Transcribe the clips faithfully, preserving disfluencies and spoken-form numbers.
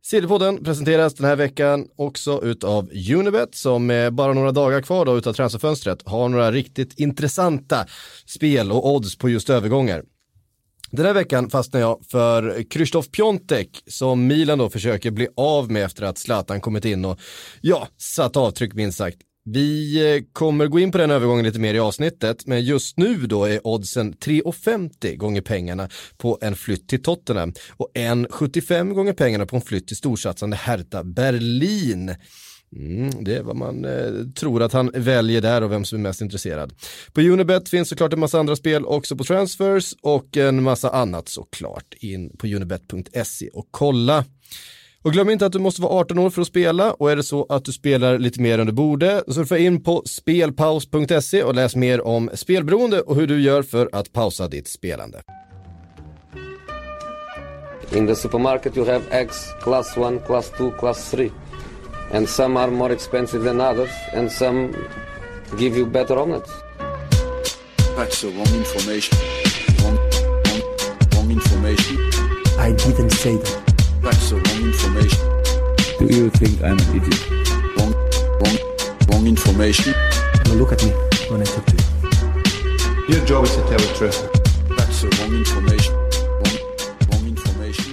Sillypodden presenteras den här veckan också utav Unibet som med bara några dagar kvar då utav transferfönstret har några riktigt intressanta spel och odds på just övergångar. Den här veckan fastnar jag för Krzysztof Piątek som Milan då försöker bli av med efter att Zlatan kommit in och ja, satt avtryck minst sagt. Vi kommer gå in på den övergången lite mer i avsnittet, men just nu då är oddsen tre komma femtio gånger pengarna på en flytt till Tottenham och en komma sjuttiofem gånger pengarna på en flytt till storsatsande Hertha Berlin. Mm, det är vad man eh, tror att han väljer där och vem som är mest intresserad. På Unibet finns såklart en massa andra spel också på transfers och en massa annat såklart. In på unibet punkt se och kolla. Och glöm inte att du måste vara arton år för att spela, och är det så att du spelar lite mer än du borde, surfa in på spelpaus punkt se och läs mer om spelberoende och hur du gör för att pausa ditt spelande. In the supermarket you have eggs class one, class two, class three. And some are more expensive than others, and some give you better omelets. That's the wrong information. Wrong, wrong, wrong information. I didn't say that. That's the wrong information. Do you think I'm an idiot? Wrong, wrong, wrong information. Now look at me when I talk to you. Your job is to tell the truth. That's the wrong information. Wrong, wrong information.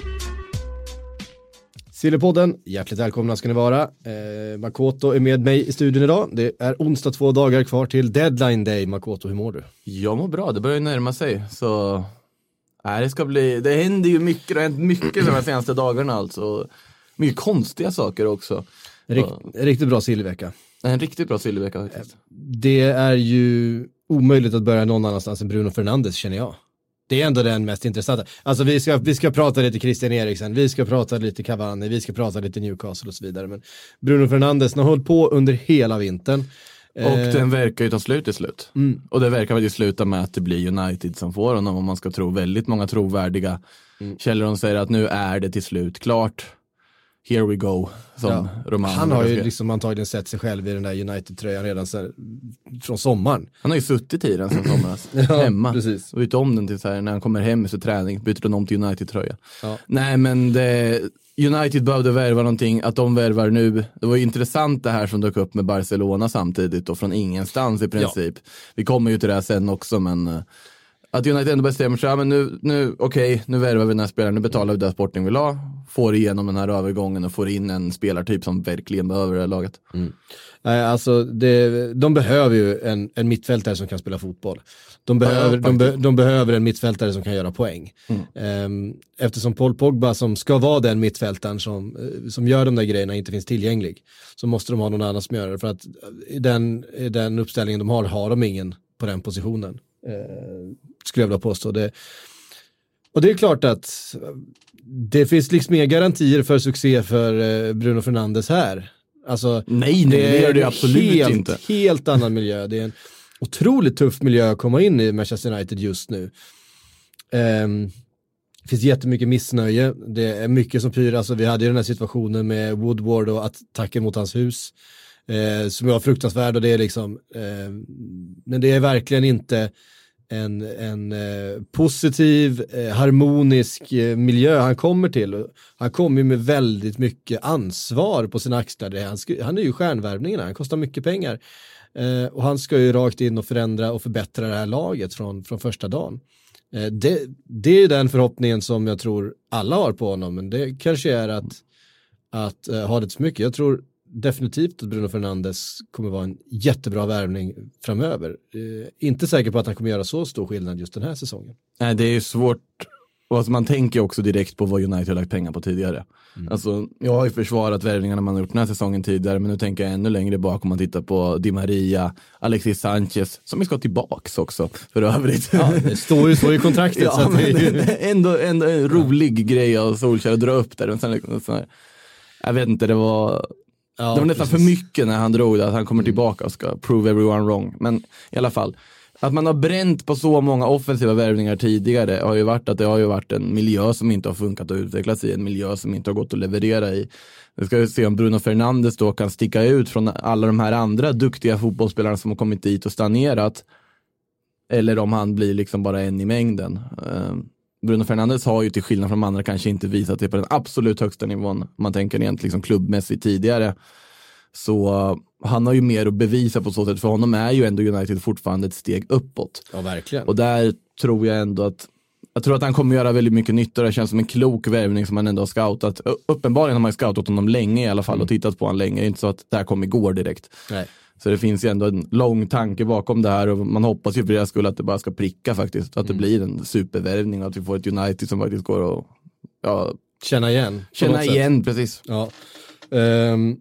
Sillypodden, hjärtligt välkomna ska ni vara. Eh, Makoto är med mig i studion idag. Det är onsdag två dagar kvar till deadline day. Makoto, hur mår du? Jag mår bra, det börjar närma sig. Så nej, det ska bli, det händer ju mycket, det har hänt mycket de här senaste dagarna alltså. Mycket konstiga saker också. Rikt, riktigt bra sillyvecka. En riktigt bra sillyvecka faktiskt. Det är ju omöjligt att börja någon annanstans än Bruno Fernandes, känner jag. Det är ändå den mest intressanta. Alltså vi ska, vi ska prata lite Christian Eriksen, vi ska prata lite Cavani, vi ska prata lite Newcastle och så vidare. Men Bruno Fernandes har hållit på under hela vintern. Och eh, den verkar ju ta slut i slut. Mm. Och det verkar väl ju sluta med att det blir United som får honom, om man ska tro väldigt många trovärdiga mm. källor som säger att nu är det till slut klart. Here we go, som ja. Roman. Han har ju liksom antagligen sett sig själv i den där United-tröjan redan så, från sommaren. Han har ju suttit i den sen somras, ja, hemma. Precis. Och bytt om den till så här, när han kommer hem efter träning, byter den om till United-tröja. Ja. Nej, men det, United behövde värva någonting, att de värvar nu. Det var ju intressant det här som dök upp med Barcelona samtidigt och från ingenstans i princip. Ja. Vi kommer ju till det här sen också, men att United ändå bestämmer sig, ja, men nu, nu okej, okay, nu värvar vi den här spelaren, nu betalar vi det Sporting vill ha, får igenom den här övergången och får in en spelartyp som verkligen behöver det här laget. Mm. Nej, alltså det, de behöver ju en, en mittfältare som kan spela fotboll. De behöver, ja, de, be, de behöver en mittfältare som kan göra poäng. Mm. Um, eftersom Paul Pogba, som ska vara den mittfältaren som, som gör de där grejerna, inte finns tillgänglig, så måste de ha någon annan som gör det. För att i den, i den uppställningen de har, har de ingen på den positionen. Uh, skulle jag vilja påstå det. Och det är klart att det finns liksom inga garantier för succé för uh, Bruno Fernandes här. Alltså, nej, nej, det är det absolut helt, inte. Helt annan miljö. Det är en otroligt tuff miljö att komma in i Manchester United just nu. Um, det finns jättemycket missnöje. Det är mycket som pyr. Alltså, vi hade ju den här situationen med Woodward och attacken mot hans hus. Eh, som var fruktansvärd, och det är liksom eh, men det är verkligen inte en, en eh, positiv, eh, harmonisk eh, miljö han kommer till. Han kommer med väldigt mycket ansvar på sina axlar. Det, han, sk- han är ju stjärnvärvningen, han kostar mycket pengar. Eh, och han ska ju rakt in och förändra och förbättra det här laget från, från första dagen. Eh, det, det är den förhoppningen som jag tror alla har på honom, men det kanske är att, att uh, ha det så mycket. Jag tror definitivt att Bruno Fernandes kommer vara en jättebra värvning framöver. Eh, inte säker på att han kommer göra så stor skillnad just den här säsongen. Nej, det är ju svårt. Alltså man tänker också direkt på vad United har lagt pengar på tidigare. Mm. Alltså, jag har ju försvarat värvningarna man har gjort den här säsongen tidigare, men nu tänker jag ännu längre bak om man tittar på Di Maria, Alexis Sanchez, som vi ska tillbaks också för övrigt. Ja, det står ju så i kontraktet. Ja, så att det är ju... ändå, ändå en rolig ja. grej av Solskjaer att dra upp där. Sen, så här, jag vet inte, det var... Ja, det var nästan precis. För mycket när han drog det, att han kommer tillbaka och ska prove everyone wrong. Men i alla fall, att man har bränt på så många offensiva värvningar tidigare har ju varit att det har ju varit en miljö som inte har funkat och utvecklats i, en miljö som inte har gått att leverera i. Vi ska ju se om Bruno Fernandes då kan sticka ut från alla de här andra duktiga fotbollsspelarna som har kommit dit och stagnerat, eller om han blir liksom bara en i mängden. Bruno Fernandes har ju till skillnad från de andra kanske inte visat det på den absolut högsta nivån. Man tänker egentligen liksom klubbmässigt tidigare. Så uh, han har ju mer att bevisa på så sätt. För honom är ju ändå United fortfarande ett steg uppåt. Ja, verkligen. Och där tror jag ändå att jag tror att han kommer göra väldigt mycket nytta. Det känns som en klok värvning som han ändå har scoutat. Uppenbarligen har man scoutat honom länge i alla fall. Mm. Och tittat på honom länge. Det är inte så att det här kommer igår direkt. Nej. Så det finns ju ändå en lång tanke bakom det här. Och man hoppas ju för det skulle att det bara ska pricka faktiskt. Att mm. det blir en supervärvning. Och att vi får ett United som faktiskt går och ja, känna igen. Känna igen, precis. Ja. Um...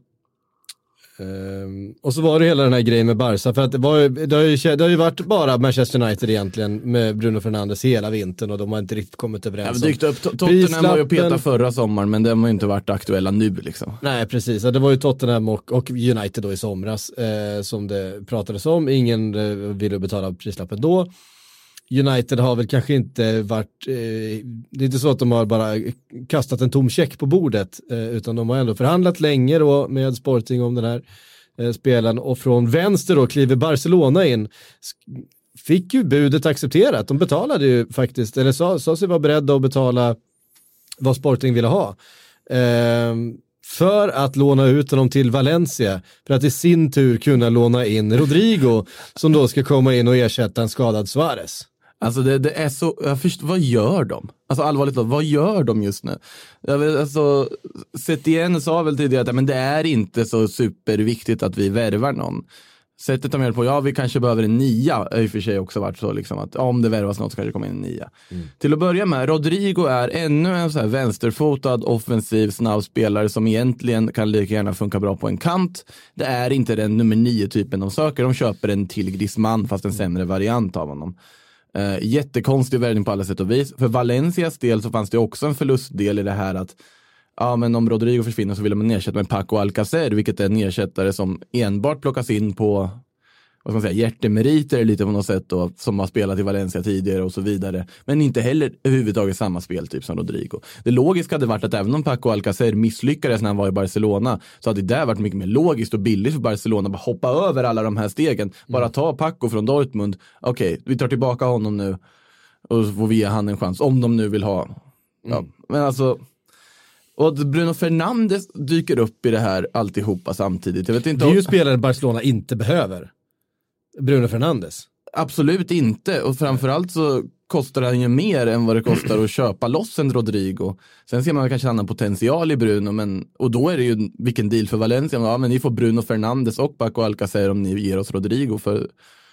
Um, och så var det hela den här grejen med Barca, för att det, var, det, har ju, det har ju varit bara Manchester United egentligen med Bruno Fernandes hela vintern och de har inte riktigt kommit överens. Ja, dykt upp. Tottenham var ju peta förra sommaren, men de har ju inte varit aktuella nu liksom. Nej, precis. Det var ju Tottenham och, och United då i somras eh, som det pratades om. Ingen eh, ville betala prislappen då. United har väl kanske inte varit, eh, det är inte så att de har bara kastat en tom check på bordet, eh, utan de har ändå förhandlat länge då med Sporting om den här eh, spelen, och från vänster då kliver Barcelona in, fick ju budet accepterat, de betalade ju faktiskt, eller sa, sa sig vara beredda att betala vad Sporting ville ha. Eh, för att låna ut honom till Valencia, för att i sin tur kunna låna in Rodrigo som då ska komma in och ersätta en skadad Suarez. Alltså det, det är så, jag förstår, vad gör de? Alltså allvarligt då, vad gör de just nu? Jag vet, alltså, Setien sa väl tidigare att men det är inte så superviktigt att vi värvar någon. Sättet de gör på, ja vi kanske behöver en nia, i och för sig också varit så liksom att ja, om det värvas något så kanske det kommer in en nia. Mm. Till att börja med, Rodrigo är ännu en så här vänsterfotad, offensiv, snabb spelare som egentligen kan lika gärna funka bra på en kant. Det är inte den nummer nio typen de söker, de köper en till Griezmann fast en sämre variant av honom. Uh, jättekonstig värvning på alla sätt och vis. För Valencias del så fanns det också en förlustdel i det här att ja, men om Rodrigo försvinner så vill man ersätta med Paco Alcacer, vilket är en ersättare som enbart plockas in på vad ska man säga, hjärtemeriter lite på något sätt då, som har spelat i Valencia tidigare och så vidare. Men inte heller överhuvudtaget samma speltyp som Rodrigo. Det logiska hade varit att även om Paco Alcacer misslyckades när han var i Barcelona så hade det där varit mycket mer logiskt och billigt för Barcelona. Bara hoppa över alla de här stegen. Bara mm. ta Paco från Dortmund. Okej, okay, vi tar tillbaka honom nu och så får vi ge han en chans. Om de nu vill ha. Mm. Ja, men alltså... Och Bruno Fernandes dyker upp i det här alltihopa samtidigt. Jag vet inte det är om... ju spelare Barcelona inte behöver. Bruno Fernandes. Absolut inte. Och framförallt så kostar han ju mer än vad det kostar att köpa loss en Rodrigo. Sen ser man kanske en annan potential i Bruno. Men, och då är det ju vilken deal för Valencia. Ja, men ni får Bruno Fernandes och Paco Alcacer om ni ger oss Rodrigo för...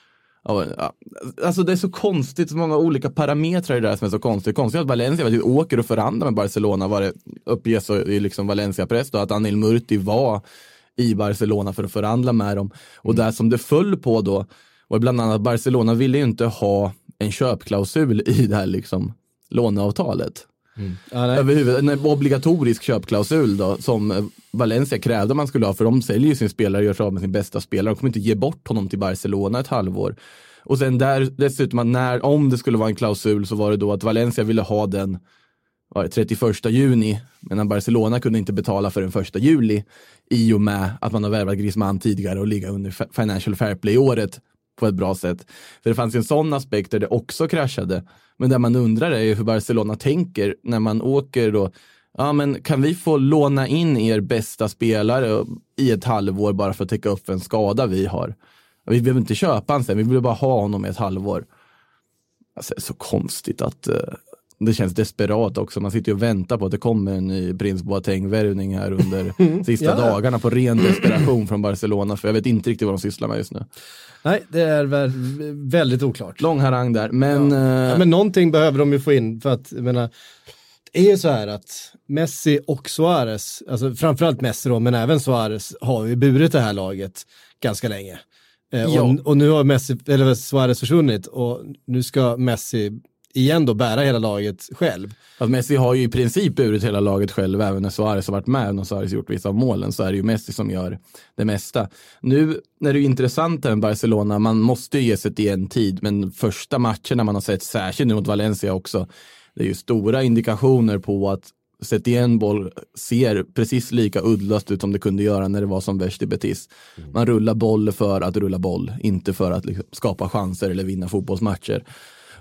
Ja, alltså det är så konstigt, så många olika parametrar i det där som är så konstigt. Konstigt att Valencia vet, åker och förhandlar med Barcelona, var det uppges i liksom Valencia-press då, att Anil Murti var i Barcelona för att förhandla med dem. Och mm. där som det föll på då var bland annat att Barcelona ville ju inte ha en köpklausul i det här liksom låneavtalet. Mm. Ja, överhuvud, en obligatorisk köpklausul då, som Valencia krävde man skulle ha, för de säljer ju sin spelare och gör sig av med sin bästa spelare. De kommer inte ge bort honom till Barcelona ett halvår. Och sen där dessutom att när, om det skulle vara en klausul så var det då att Valencia ville ha den var det, trettioförsta juni, medan Barcelona kunde inte betala för den första juli i och med att man har värvat Griezmann tidigare och ligga under Financial Fair Play-året på ett bra sätt. För det fanns ju en sån aspekt där det också kraschade. Men där man undrar är ju hur Barcelona tänker när man åker då. Ja, men kan vi få låna in er bästa spelare i ett halvår bara för att täcka upp en skada vi har? Vi behöver inte köpa han sen, vi vill bara ha honom i ett halvår. Alltså, det är så konstigt att uh, det känns desperat också. Man sitter ju och väntar på att det kommer en ny Prince Boateng-värvning här under sista ja. dagarna på ren desperation från Barcelona. För jag vet inte riktigt vad de sysslar med just nu. Nej, det är väl väldigt oklart. Lång harang där. Men, ja. Uh... Ja, men någonting behöver de ju få in. För att, jag menar, det är ju så här att Messi och Suarez, alltså framförallt Messi då, men även Suarez har ju burit det här laget ganska länge. Eh, ja. och, och nu har Messi, eller Suarez försvunnit och nu ska Messi igen då bära hela laget själv. Att Messi har ju i princip burit hela laget själv, även när Suarez har varit med och Suarez gjort vissa av målen, så är det ju Messi som gör det mesta. Nu när det är intressant med Barcelona, man måste ge sig till en tid, men första matcherna man har sett, särskilt nu mot Valencia också, det är ju stora indikationer på att sätt igen boll ser precis lika uddlöst ut som det kunde göra när det var som värst i Betis. Man rullar boll för att rulla boll, inte för att liksom skapa chanser eller vinna fotbollsmatcher.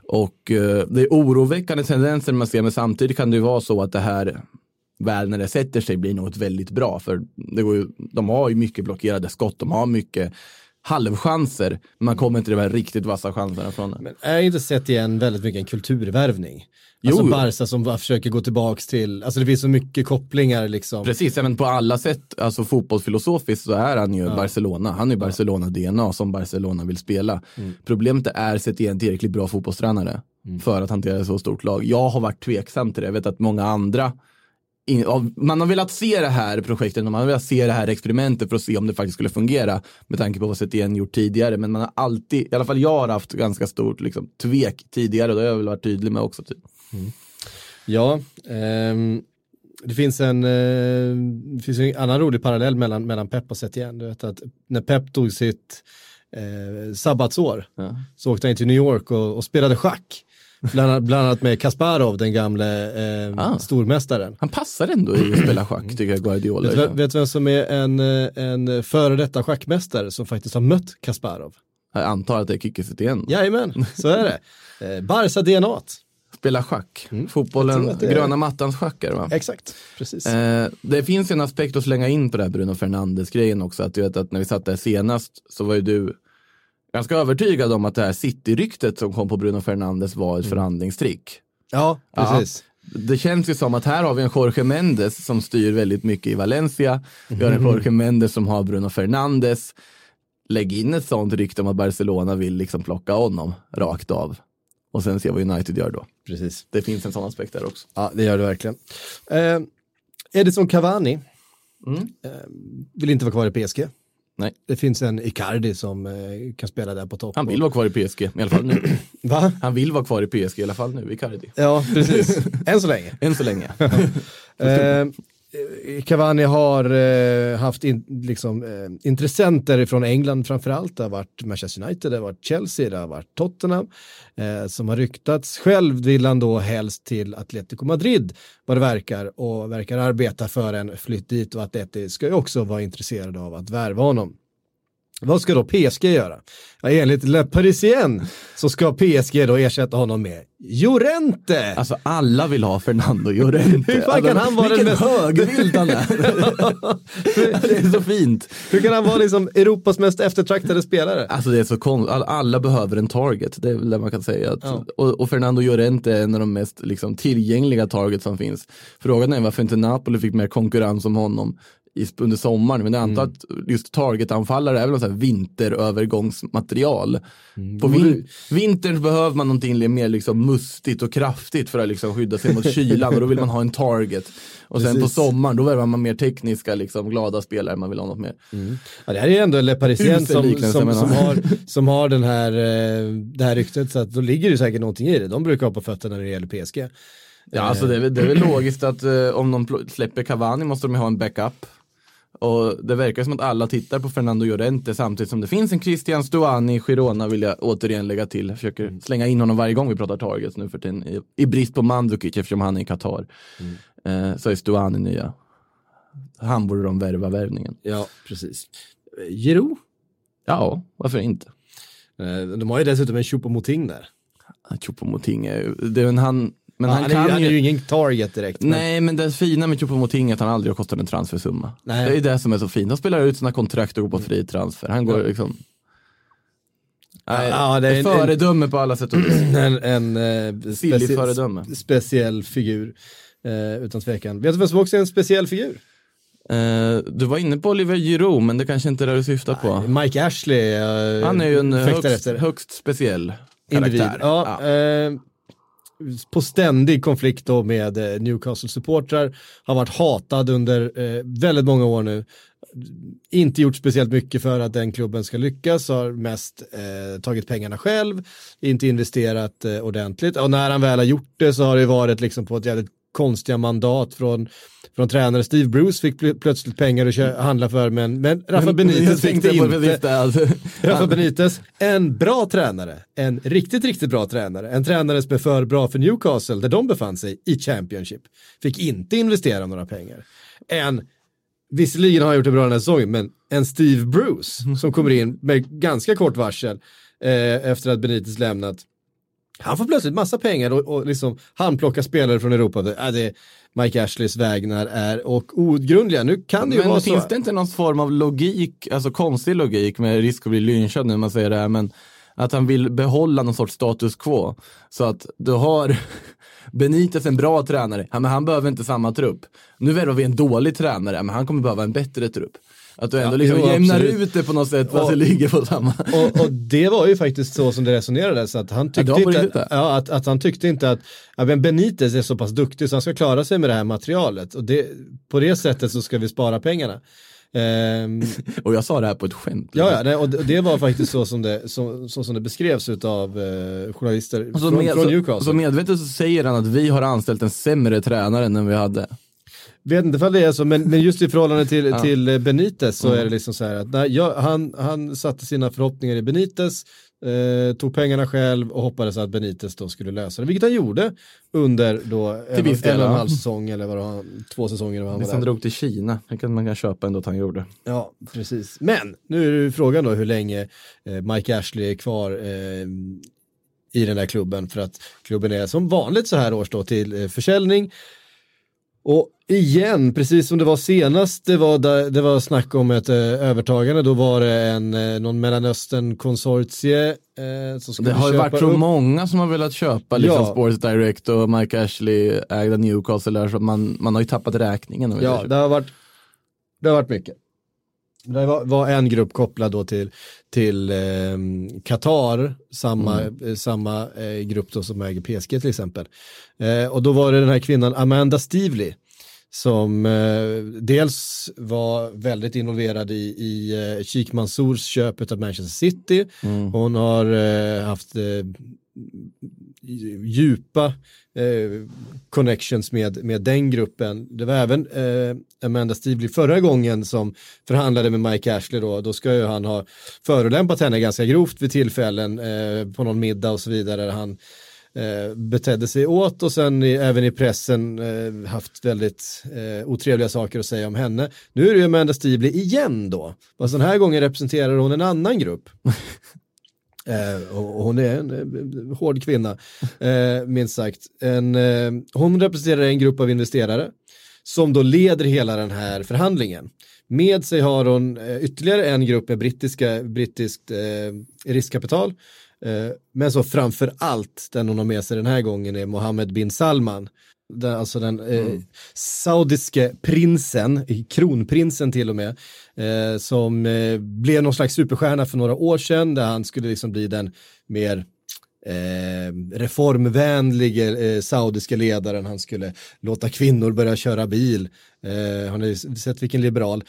Och eh, det är oroväckande tendenser man ser, men samtidigt kan det ju vara så att det här väl när det sätter sig blir något väldigt bra. För det går ju, de har ju mycket blockerade skott, de har mycket halvchanser, men man kommer inte till de här riktigt vassa chanserna från det. Men är inte sett igen väldigt mycket en kulturvärvning? Alltså jo, Barca som bara försöker gå tillbaks till, alltså det finns så mycket kopplingar liksom. Precis, men på alla sätt, alltså fotbollsfilosofiskt så är han ju ja. Barcelona. Han är ju Barcelona-D N A som Barcelona vill spela. Mm. Problemet är sett igen tillräckligt bra fotbollstränare mm. för att hantera ett så stort lag. Jag har varit tveksam till det. Jag vet att många andra In, av, man har velat se det här projektet, man har velat se det här experimentet för att se om det faktiskt skulle fungera med tanke på vad Setien gjort tidigare, men man har alltid, i alla fall jag har haft ganska stort liksom, tvek tidigare och det har jag väl varit tydlig med också typ. Mm. Ja, ehm, det finns en eh, det finns en annan rolig parallell mellan, mellan Pep och Setien. Du vet att när Pep tog sitt eh, sabbatsår ja. så åkte han till New York och, och spelade schack. Bland, bland annat med Kasparov, den gamle eh, ah. stormästaren. Han passar ändå i att spela schack, tycker jag, Guardiola. Vet, vet, vet vem som är en, en före detta schackmästare som faktiskt har mött Kasparov? Jag antar att det är Kike Setien. Jajamän, så är det. Eh, Barca D N A. Spela schack. Mm. Fotbollen, är... gröna mattans schackar, va? Exakt, precis. Eh, det finns en aspekt att slänga in på det här Bruno Fernandes-grejen också. Att du vet att när vi satt där senast så var ju du ganska övertygad om att det här City-ryktet som kom på Bruno Fernandes var ett mm. förhandlingstrick. Ja, precis. Ja, det känns ju som att här har vi en Jorge Mendes som styr väldigt mycket i Valencia. Vi har en Jorge Mendes som har Bruno Fernandes. Lägg in ett sånt rykte om att Barcelona vill liksom plocka honom rakt av. Och sen se vad United gör då. Precis. Det finns en sån aspekt där också. Ja, det gör det verkligen. Eh, Edison Cavani mm. eh, vill inte vara kvar i P S G. Nej. Det finns en Icardi som eh, kan spela där på topp. Han vill vara kvar i P S G i alla fall nu. Va? Han vill vara kvar i P S G i alla fall nu, Icardi. Ja, precis. Än så länge. Än så länge. eh, Cavani har eh, haft in, liksom, eh, intressenter från England framförallt. Det har varit Manchester United, det har varit Chelsea, det har varit Tottenham eh, som har ryktats. Själv vill han då helst till Atletico Madrid vad det verkar och verkar arbeta för en flytt dit och Atleti ska ju också vara intresserade av att värva honom. Vad ska då P S G göra? Ja, enligt Le Parisien så ska P S G då ersätta honom med Llorente. Alltså alla vill ha Fernando Llorente. Hur fan kan han vara den mest högvild han är? Det är så fint. Hur kan han vara liksom Europas mest eftertraktade spelare? Alltså det är så konstigt. Alla behöver en target. Det är väl det man kan säga. Att, ja. och, och Fernando Llorente är en av de mest liksom, tillgängliga targets som finns. Frågan är varför inte Napoli fick mer konkurrens om honom under sommaren, men jag antar mm. att just targetanfallare är väl något så här vinterövergångsmaterial. Mm. På vin- vintern behöver man någonting mer liksom mustigt och kraftigt för att liksom skydda sig mot kylan och då vill man ha en target. Och Precis. Sen på sommaren då värvar man mer tekniska, liksom, glada spelare, man vill ha något mer. Mm. Ja, det här är ändå Le Parisien som, som, som, har, som har den här, det här ryktet, så att då ligger det säkert någonting i det. De brukar ha på fötterna när det gäller P S G. Ja, alltså det är, det är väl logiskt att eh, om de pl- släpper Cavani måste de ha en backup. Och det verkar som att alla tittar på Fernando Llorente samtidigt som det finns en Christian Stuani i Girona, vill jag återigen lägga till. Jag försöker mm. slänga in honom varje gång vi pratar targets nu för tiden. I, i brist på Mandzukic eftersom han är i Qatar. Mm. Eh, så är Stuani nya. Han borde de värva värvningen. Ja, precis. Giroud? Ja, varför inte? Eh, de har ju dessutom en Choupo-Moting där. Choupo-Moting är det är en han... Men ja, han, han, kan är, ju... han är ju ingen target direkt. Men... Nej, men det fina med Choupo-Moting är att han aldrig har kostat en transfersumma. Nej. Det är det som är så fint. Han spelar ut sina kontrakt och går på fri transfer. Han går ja. liksom... Nej, ja, det är ett föredöme en, på alla sätt och vis. En, en, en specie- föredöme. speciell figur, eh, utan tvekan. Vet du vad som också är en speciell figur? Uh, du var inne på Oliver Giroud, men det kanske inte är det du syftar på. Nej, Mike Ashley. Uh, han är ju en högst, högst speciell karaktär. Individ. Ja, ja. Uh, på ständig konflikt då med eh, Newcastle-supportrar, har varit hatad under eh, väldigt många år nu, inte gjort speciellt mycket för att den klubben ska lyckas, har mest eh, tagit pengarna själv, inte investerat eh, ordentligt, och när han väl har gjort det så har det varit liksom på ett jävligt konstiga mandat från, från tränare. Steve Bruce fick pl- plötsligt pengar att kö- handla för, men, men Rafa Benitez fick det inte. Alltså. Rafa Benitez, en bra tränare, en riktigt, riktigt bra tränare, en tränare som är för bra för Newcastle, där de befann sig i Championship, fick inte investera några pengar. En, visserligen har han gjort det bra den här säsongen, men en Steve Bruce som kommer in med ganska kort varsel eh, efter att Benitez lämnat, Han får plötsligt massa pengar och, och liksom han plockar spelare från Europa. Det, äh, det Mike Ashleys vägnar är och outgrundliga. Nu kan det ju men vara finns så. Finns det inte någon form av logik, alltså konstig logik med risk att bli lynchad när man säger det här, men att han vill behålla någon sorts status quo. Så att du har Benitez en bra tränare, ja, men han behöver inte samma trupp. Nu värvar vi en dålig tränare, men han kommer behöva en bättre trupp. Att du ändå ja, liksom jo, jämnar absolut. Ut det på något sätt fast det ligger på samma. Och, och det var ju faktiskt så som det resonerade, så att han tyckte ja, inte att, ja, att, att han tyckte inte att ja, men Benitez är så pass duktig så han ska klara sig med det här materialet och det, på det sättet så ska vi spara pengarna. Um, och jag sa det här på ett skämt. Ja, ja nej, och det, det var faktiskt så som det, så, så som det beskrevs av uh, journalister alltså från, med, från Newcastle. Så, så medvetet så säger han att vi har anställt en sämre tränare än vi hade. Vet inte vad det är så, men, men just i förhållande till, ja. till Benitez så mm. är det liksom så här att nej, jag, han, han satte sina förhoppningar i Benitez, eh, tog pengarna själv och hoppades att Benitez då skulle lösa det, vilket han gjorde under då en, en, en och en halv säsong eller vad det var, två säsonger. Vad han Hvis var han där. drog till Kina, det kan man kan köpa ändå att han gjorde. Ja, precis. Men nu är det frågan då hur länge eh, Mike Ashley är kvar eh, i den där klubben, för att klubben är som vanligt så här års då till eh, försäljning. Och igen, precis som det var senast, det var, där, det var snack om ett eh, övertagande, då var det en, eh, någon Mellanöstern-konsortie eh, som skulle det har ju varit så upp. många som har velat köpa liksom ja. Sports Direct och Mike Ashley ägda Newcastle där, så man, man har ju tappat räkningen. Ja, det har varit det har varit mycket. Det var, var en grupp kopplad då till till eh, Qatar, samma, mm. eh, samma eh, grupp då som äger P S G till exempel. Eh, och då var det den här kvinnan Amanda Stevely som eh, dels var väldigt involverad i, i eh, Sheikh Mansours köpet av Manchester City. Mm. Hon har eh, haft eh, djupa eh, connections med, med den gruppen. Det var även eh, Amanda Stevely förra gången som förhandlade med Mike Ashley då. Då ska ju han ha förolämpat henne ganska grovt vid tillfällen eh, på någon middag och så vidare. Han eh, betedde sig åt och sen i, även i pressen eh, haft väldigt eh, otrevliga saker att säga om henne. Nu är det ju Amanda Stevely igen då. Fast den här gången representerar hon en annan grupp. Eh, och hon är en eh, hård kvinna, eh, minst sagt. En, eh, hon representerar en grupp av investerare som då leder hela den här förhandlingen. Med sig har hon eh, ytterligare en grupp med brittiska, brittiskt eh, riskkapital. Eh, men så framför allt den hon har med sig den här gången är Mohammed bin Salman. Den, alltså den eh, mm. saudiske prinsen, kronprinsen till och med, eh, som eh, blev någon slags superstjärna för några år sedan, där han skulle liksom bli den mer eh, reformvänliga eh, saudiska ledaren. Han skulle låta kvinnor börja köra bil. Eh, har ni sett vilken liberal?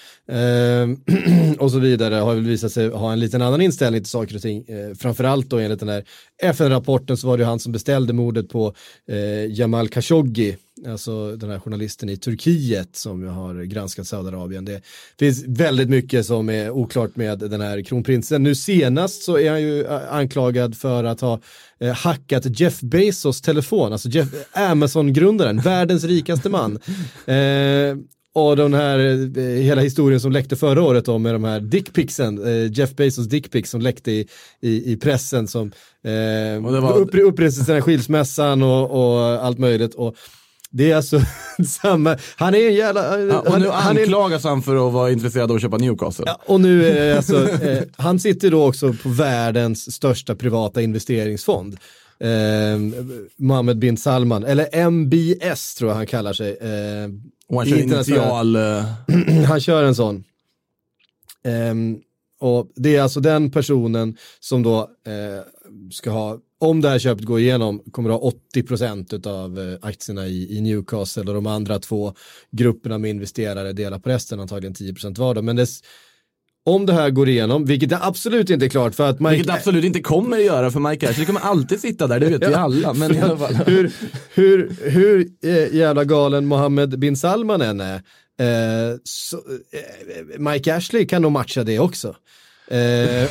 Eh, och så vidare. Har väl visat sig ha en liten annan inställning till saker och ting. Eh, framförallt då enligt den här F N-rapporten så var det han som beställde mordet på eh, Jamal Khashoggi, alltså den här journalisten i Turkiet som har granskat Saudiarabien. Det finns väldigt mycket som är oklart med den här kronprinsen. Nu senast så är han ju anklagad för att ha eh, hackat Jeff Bezos telefon, alltså Jeff, Amazon-grundaren, världens rikaste man. Eh, och den här eh, hela historien som läckte förra året om med de här dickpixen, eh, Jeff Bezos dickpics som läckte i, i, i pressen som eh, och det var upp, upprinnelsen till skilsmässan och, och allt möjligt. Och det är alltså samma, han är en jävla... Ja, och han, nu han anklagas han för att vara intresserad av att köpa Newcastle. Ja, och nu är alltså, eh, han sitter då också på världens största privata investeringsfond. Eh, Mohammed bin Salman, eller M B S tror jag han kallar sig. Eh, och han kör initial... han kör en sån. Eh, och det är alltså den personen som då eh, ska ha, om det här köpet går igenom, kommer att ha åttio procent av aktierna i, i Newcastle, och de andra två grupperna med investerare delar på resten, antagligen tio procent var. Men det, om det här går igenom, vilket det absolut inte är klart för att Mike... Vilket absolut inte kommer att göra för Mike Ashley, kommer alltid sitta där, det vet vi alla. Men i alla fall. hur, hur, hur jävla galen Mohammed bin Salman än är, eh, så, eh, Mike Ashley kan nog matcha det också. Eh,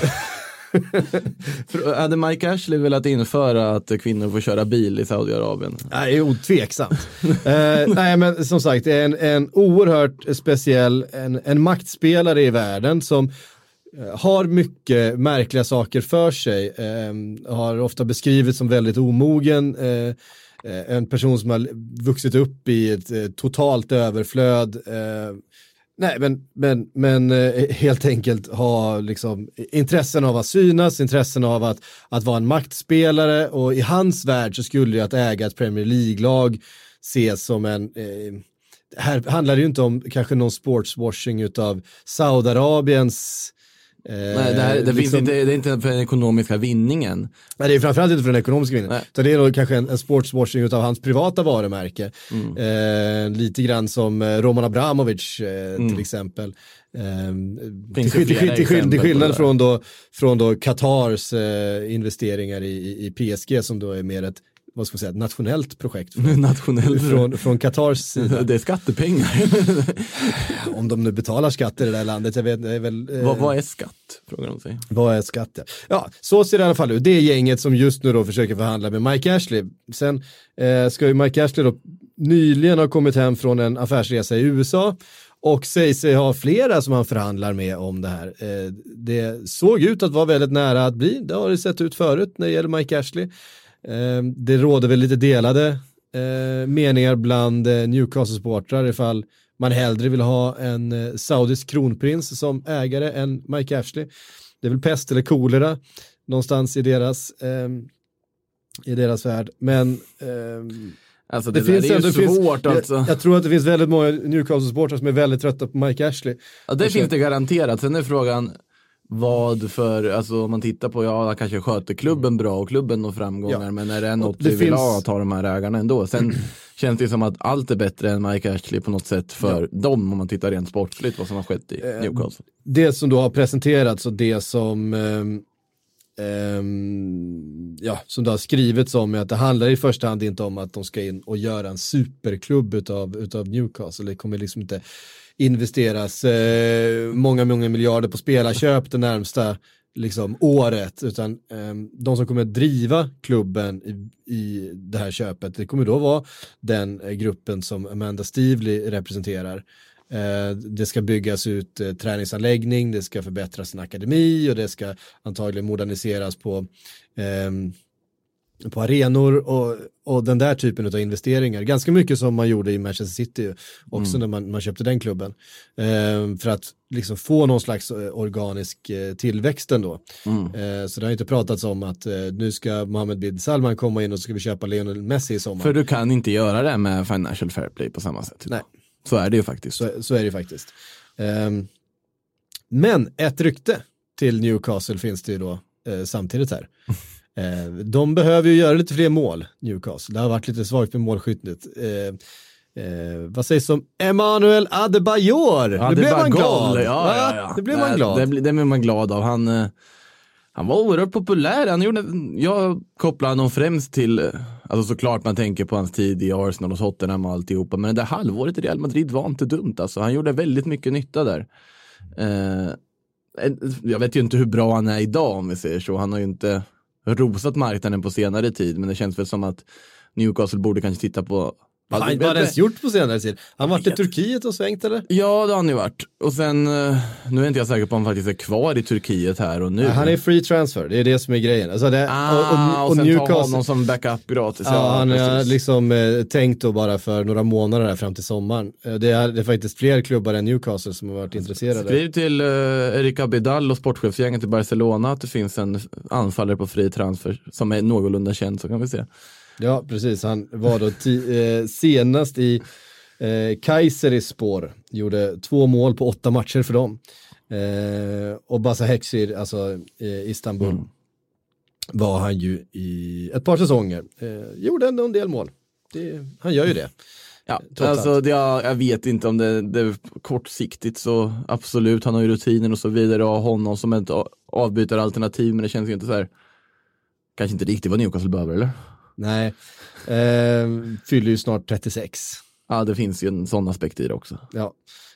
hade Mike Ashley velat införa att kvinnor får köra bil i Saudiarabien? Nej, otveksamt. eh, nej, men som sagt, det är en, en oerhört speciell, en, en maktspelare i världen som har mycket märkliga saker för sig. Eh, har ofta beskrivits som väldigt omogen. Eh, en person som har vuxit upp i ett eh, totalt överflöd. Eh, nej, men, men, men eh, helt enkelt ha liksom, intressen av att synas, intressen av att, att vara en maktspelare. Och i hans värld så skulle ju att äga ett Premier League-lag ses som en... Eh, här handlar det ju inte om kanske någon sportswashing utav Saudiarabiens eh, nej, det, här, det, liksom, finns inte, det är inte för den ekonomiska vinningen. Nej, det är framförallt inte för den ekonomiska vinningen. Så det är nog kanske en, en sportswashing utav hans privata varumärke. Mm. Eh, lite grann som eh, Roman Abramovic eh, mm. till exempel. Eh, till, till, till, till, till skillnad från då, från då Qatars eh, investeringar i, i, i P S G som då är mer ett vad ska man säga, ett nationellt projekt från, nationellt. från, från Qatars sida. Det är skattepengar. Om de nu betalar skatter i det här landet, jag vet, det är väl... Eh, vad, vad är skatt? Frågar de sig. Vad är skatt? Ja. ja, så ser det i alla fall ut. Det är gänget som just nu då försöker förhandla med Mike Ashley. Sen eh, ska ju Mike Ashley då nyligen ha kommit hem från en affärsresa i U S A och säger sig ha flera som han förhandlar med om det här. Eh, det såg ut att vara väldigt nära att bli. Det har det sett ut förut när det gäller Mike Ashley. Eh, det råder väl lite delade eh, meningar bland eh, Newcastle-supportrar ifall man hellre vill ha en eh, saudisk kronprins som ägare än Mike Ashley. Det är väl pest eller kolera någonstans i deras eh, i deras värld. Men eh, alltså det, det finns är ju det svårt finns, alltså. Jag, jag tror att det finns väldigt många Newcastle-supportrar som är väldigt trötta på Mike Ashley. Ja, det finns det garanterat. Sen är frågan vad för, alltså om man tittar på, ja kanske sköter klubben bra och klubben och framgångar, ja. Men är det något det vi finns... vill ha att ta de här ägarna ändå? Sen känns det som att allt är bättre än Mike Ashley på något sätt för ja. Dem om man tittar rent sportsligt vad som har skett i eh, Newcastle. Det som då har presenterats och det som um, um, ja, som det har skrivits om är att det handlar i första hand inte om att de ska in och göra en superklubb utav, utav Newcastle. Det kommer liksom inte investeras eh, många, många miljarder på spelarköp det närmsta liksom, året, utan eh, de som kommer driva klubben i, i det här köpet, det kommer då vara den eh, gruppen som Amanda Stevely representerar. Eh, det ska byggas ut eh, träningsanläggning, det ska förbättras en akademi och det ska antagligen moderniseras på eh, på arenor och, och den där typen av investeringar. Ganska mycket som man gjorde i Manchester City också mm. när man, man köpte den klubben. Eh, för att liksom få någon slags organisk eh, tillväxt ändå. Mm. Eh, så det har inte pratats om att eh, nu ska Mohammed bin Salman komma in och så ska vi köpa Lionel Messi i sommar. För du kan inte göra det med Financial Fair Play på samma sätt. Nej. Så är det ju faktiskt. Så, så är det ju faktiskt. Eh, men ett rykte till Newcastle finns det ju då eh, samtidigt här. Eh, de behöver ju göra lite fler mål, Newcastle. Det har varit lite svagt med målskyttet. Eh, eh, vad sägs om Emmanuel Adebayor? Det blev man glad. Ja, ja, ja. Det blev man glad. Det, det, det blev man glad av. Han, eh, han var oerhört populär. Han gjorde, jag kopplar honom främst till, alltså såklart man tänker på hans tid i Arsenal och Tottenham och alltihopa, men det där halvåret i Real Madrid var inte dumt. Alltså, han gjorde väldigt mycket nytta där. Eh, jag vet ju inte hur bra han är idag om vi säger så. Han har ju inte rosat marknaden på senare tid, men det känns väl som att Newcastle borde kanske titta på vad han har ens gjort på senare tid. Han varit i Turkiet och svängt eller? Ja, det har han ju varit. Och sen, nu är inte jag säker på om han faktiskt är kvar i Turkiet här och nu. Ja, han är free transfer, det är det som är grejen. Alltså det, ah, och, och, och, och sen Newcastle, ta honom som backup gratis. Ja, ja han har liksom eh, tänkt då bara för några månader här fram till sommaren. Det är, det är faktiskt fler klubbar än Newcastle som har varit intresserade. Skriv till eh, Eric Abidal och sportchefsgänget i Barcelona att det finns en anfallare på fri transfer som är någorlunda känd, så kan vi se. Ja, precis. Han var då t- eh, senast i eh, Kayserispor. Gjorde två mål på åtta matcher för dem. Eh, och Başakşehir, alltså eh, Istanbul, mm. var han ju i ett par säsonger. Eh, gjorde ändå en del mål. Det, han gör ju det. Ja, alltså det, jag, jag vet inte om det, det är kortsiktigt, så absolut, han har ju rutiner och så vidare och honom som ett avbytaralternativ, men det känns ju inte så här, kanske inte riktigt vad Newcastle behöver, eller? Nej, eh, fyller ju snart trettiosex. Ja, det finns ju en sån aspekt i det också. Ja,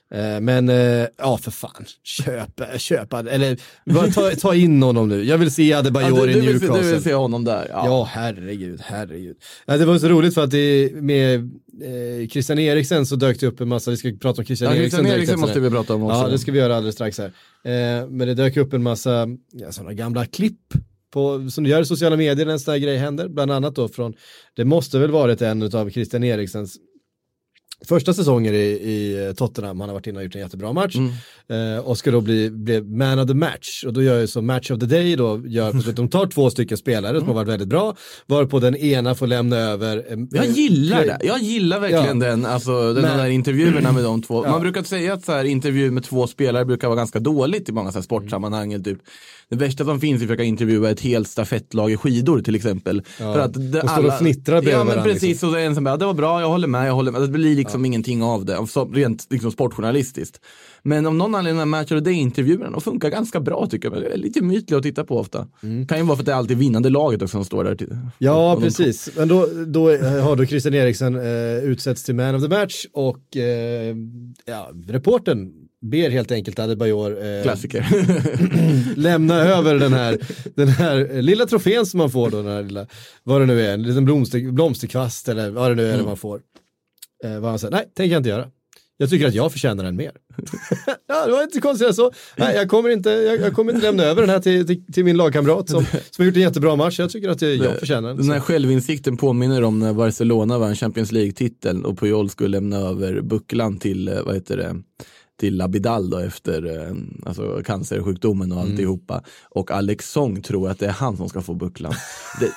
Eh, men eh, ja för fan, köpa, köpa eller bara ta, ta in honom nu. Jag vill se Adebayor ja, i Newcastle. Se, du vill se honom där. Ja, ja herregud, herregud. Ja, det var så roligt för att det med eh, Christian Eriksen så dök det upp en massa, vi ska prata om Christian ja, Eriksen. Christian Eriksen måste vi prata om också. Ja, det ska vi göra alldeles strax här. Eh, men det dök upp en massa ja, sådana gamla klipp på, som du gör i sociala medier när en sån här grej händer. Bland annat då från, det måste väl varit en av Christian Eriksens första säsonger i, i Tottenham. Han har varit inne och gjort en jättebra match. Mm. Eh, och ska då bli, bli man of the match. Och då gör ju så match of the day då. Gör på de tar två stycken spelare mm. som har varit väldigt bra. Varpå den ena får lämna över. Eh, jag gillar det. Jag gillar verkligen ja. den. Alltså den Men, där intervjuerna med de två. Ja. Man brukar säga att så här, intervju med två spelare brukar vara ganska dåligt i många så här sportsammanhang. Mm. Typ. Det värsta som finns är att försöka intervjua ett helt stafettlag i skidor till exempel. Ja. För att det, och står och fnittrar bredvid ja, men varandra, precis. liksom. Och så är en som bara, det var bra, jag håller med, jag håller med. Det blir liksom ja. ingenting av det. Så, rent liksom, sportjournalistiskt. Men om någon anledning av matcher och det intervjuerna, de funkar ganska bra tycker jag. Det är lite mytligt att titta på ofta. Mm. Kan ju vara för att det är alltid vinnande laget också som står där. Till, ja, precis. Men då, då har då Christian Eriksen eh, utsätts till man of the match och eh, ja, reporten ber helt enkelt Adebayor eh, klassiker lämna över den här, den här lilla trofén som man får då, den här lilla, vad det nu är, en liten blomster, blomsterkvast eller vad det nu är mm. man får. Eh, vad han säger, nej, tänker jag inte göra. Jag tycker att jag förtjänar den mer. Ja, det var inte konstigt så. Nej, jag kommer inte, jag, jag kommer inte lämna över den här till, till, till min lagkamrat som, som har gjort en jättebra match. Jag tycker att jag, jag förtjänar den. Den här självinsikten påminner om när Barcelona var en Champions League-titel och Puyol skulle lämna över bucklan till, vad heter det, till Abidal då efter alltså, cancersjukdomen och alltihopa. Mm. Och Alex Song tror att det är han som ska få bucklan. Det...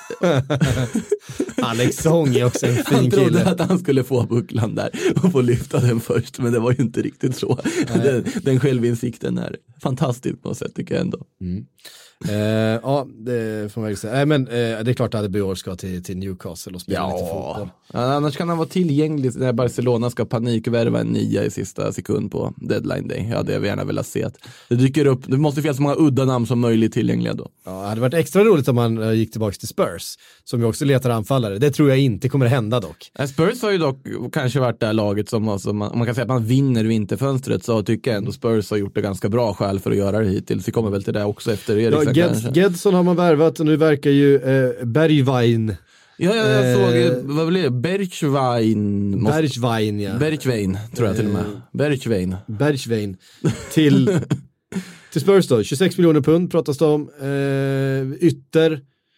Alex Song är också en fin han kille. Han trodde att han skulle få bucklan där och få lyfta den först, men det var ju inte riktigt så. Den, den självinsikten är fantastisk på något sätt tycker jag ändå. Mm. Uh, ja, det får man väl säga. Nej, men uh, det är klart att Adebayor ska till, till Newcastle och spela ja. lite fotboll. Ja, annars kan han vara tillgänglig när Barcelona ska panikvärva en nia i sista sekund på deadline day. Ja, det hade jag gärna velat se. Att det dyker upp, det måste finnas så många udda namn som möjligt tillgängliga då. Ja, det hade varit extra roligt om man uh, gick tillbaka till Spurs, som ju också letar anfallare. Det tror jag inte kommer hända dock. Ja, Spurs har ju dock kanske varit det här laget som, alltså, man, om man kan säga att man vinner vinterfönstret, så tycker jag ändå Spurs har gjort det ganska bra själv för att göra det hittills. Vi kommer väl till det också efter Eriksen. Ja, Ged- Gedson har man värvat och nu verkar ju eh, Bergwijn. Ja, jag såg, eh, vad blir det? Bergwijn. Måste... Bergwijn, ja. Bergwijn, tror jag till och med. Bergwijn. Bergwijn. Till, till Spurs då, tjugosex miljoner pund pratas det om. Eh, ytter,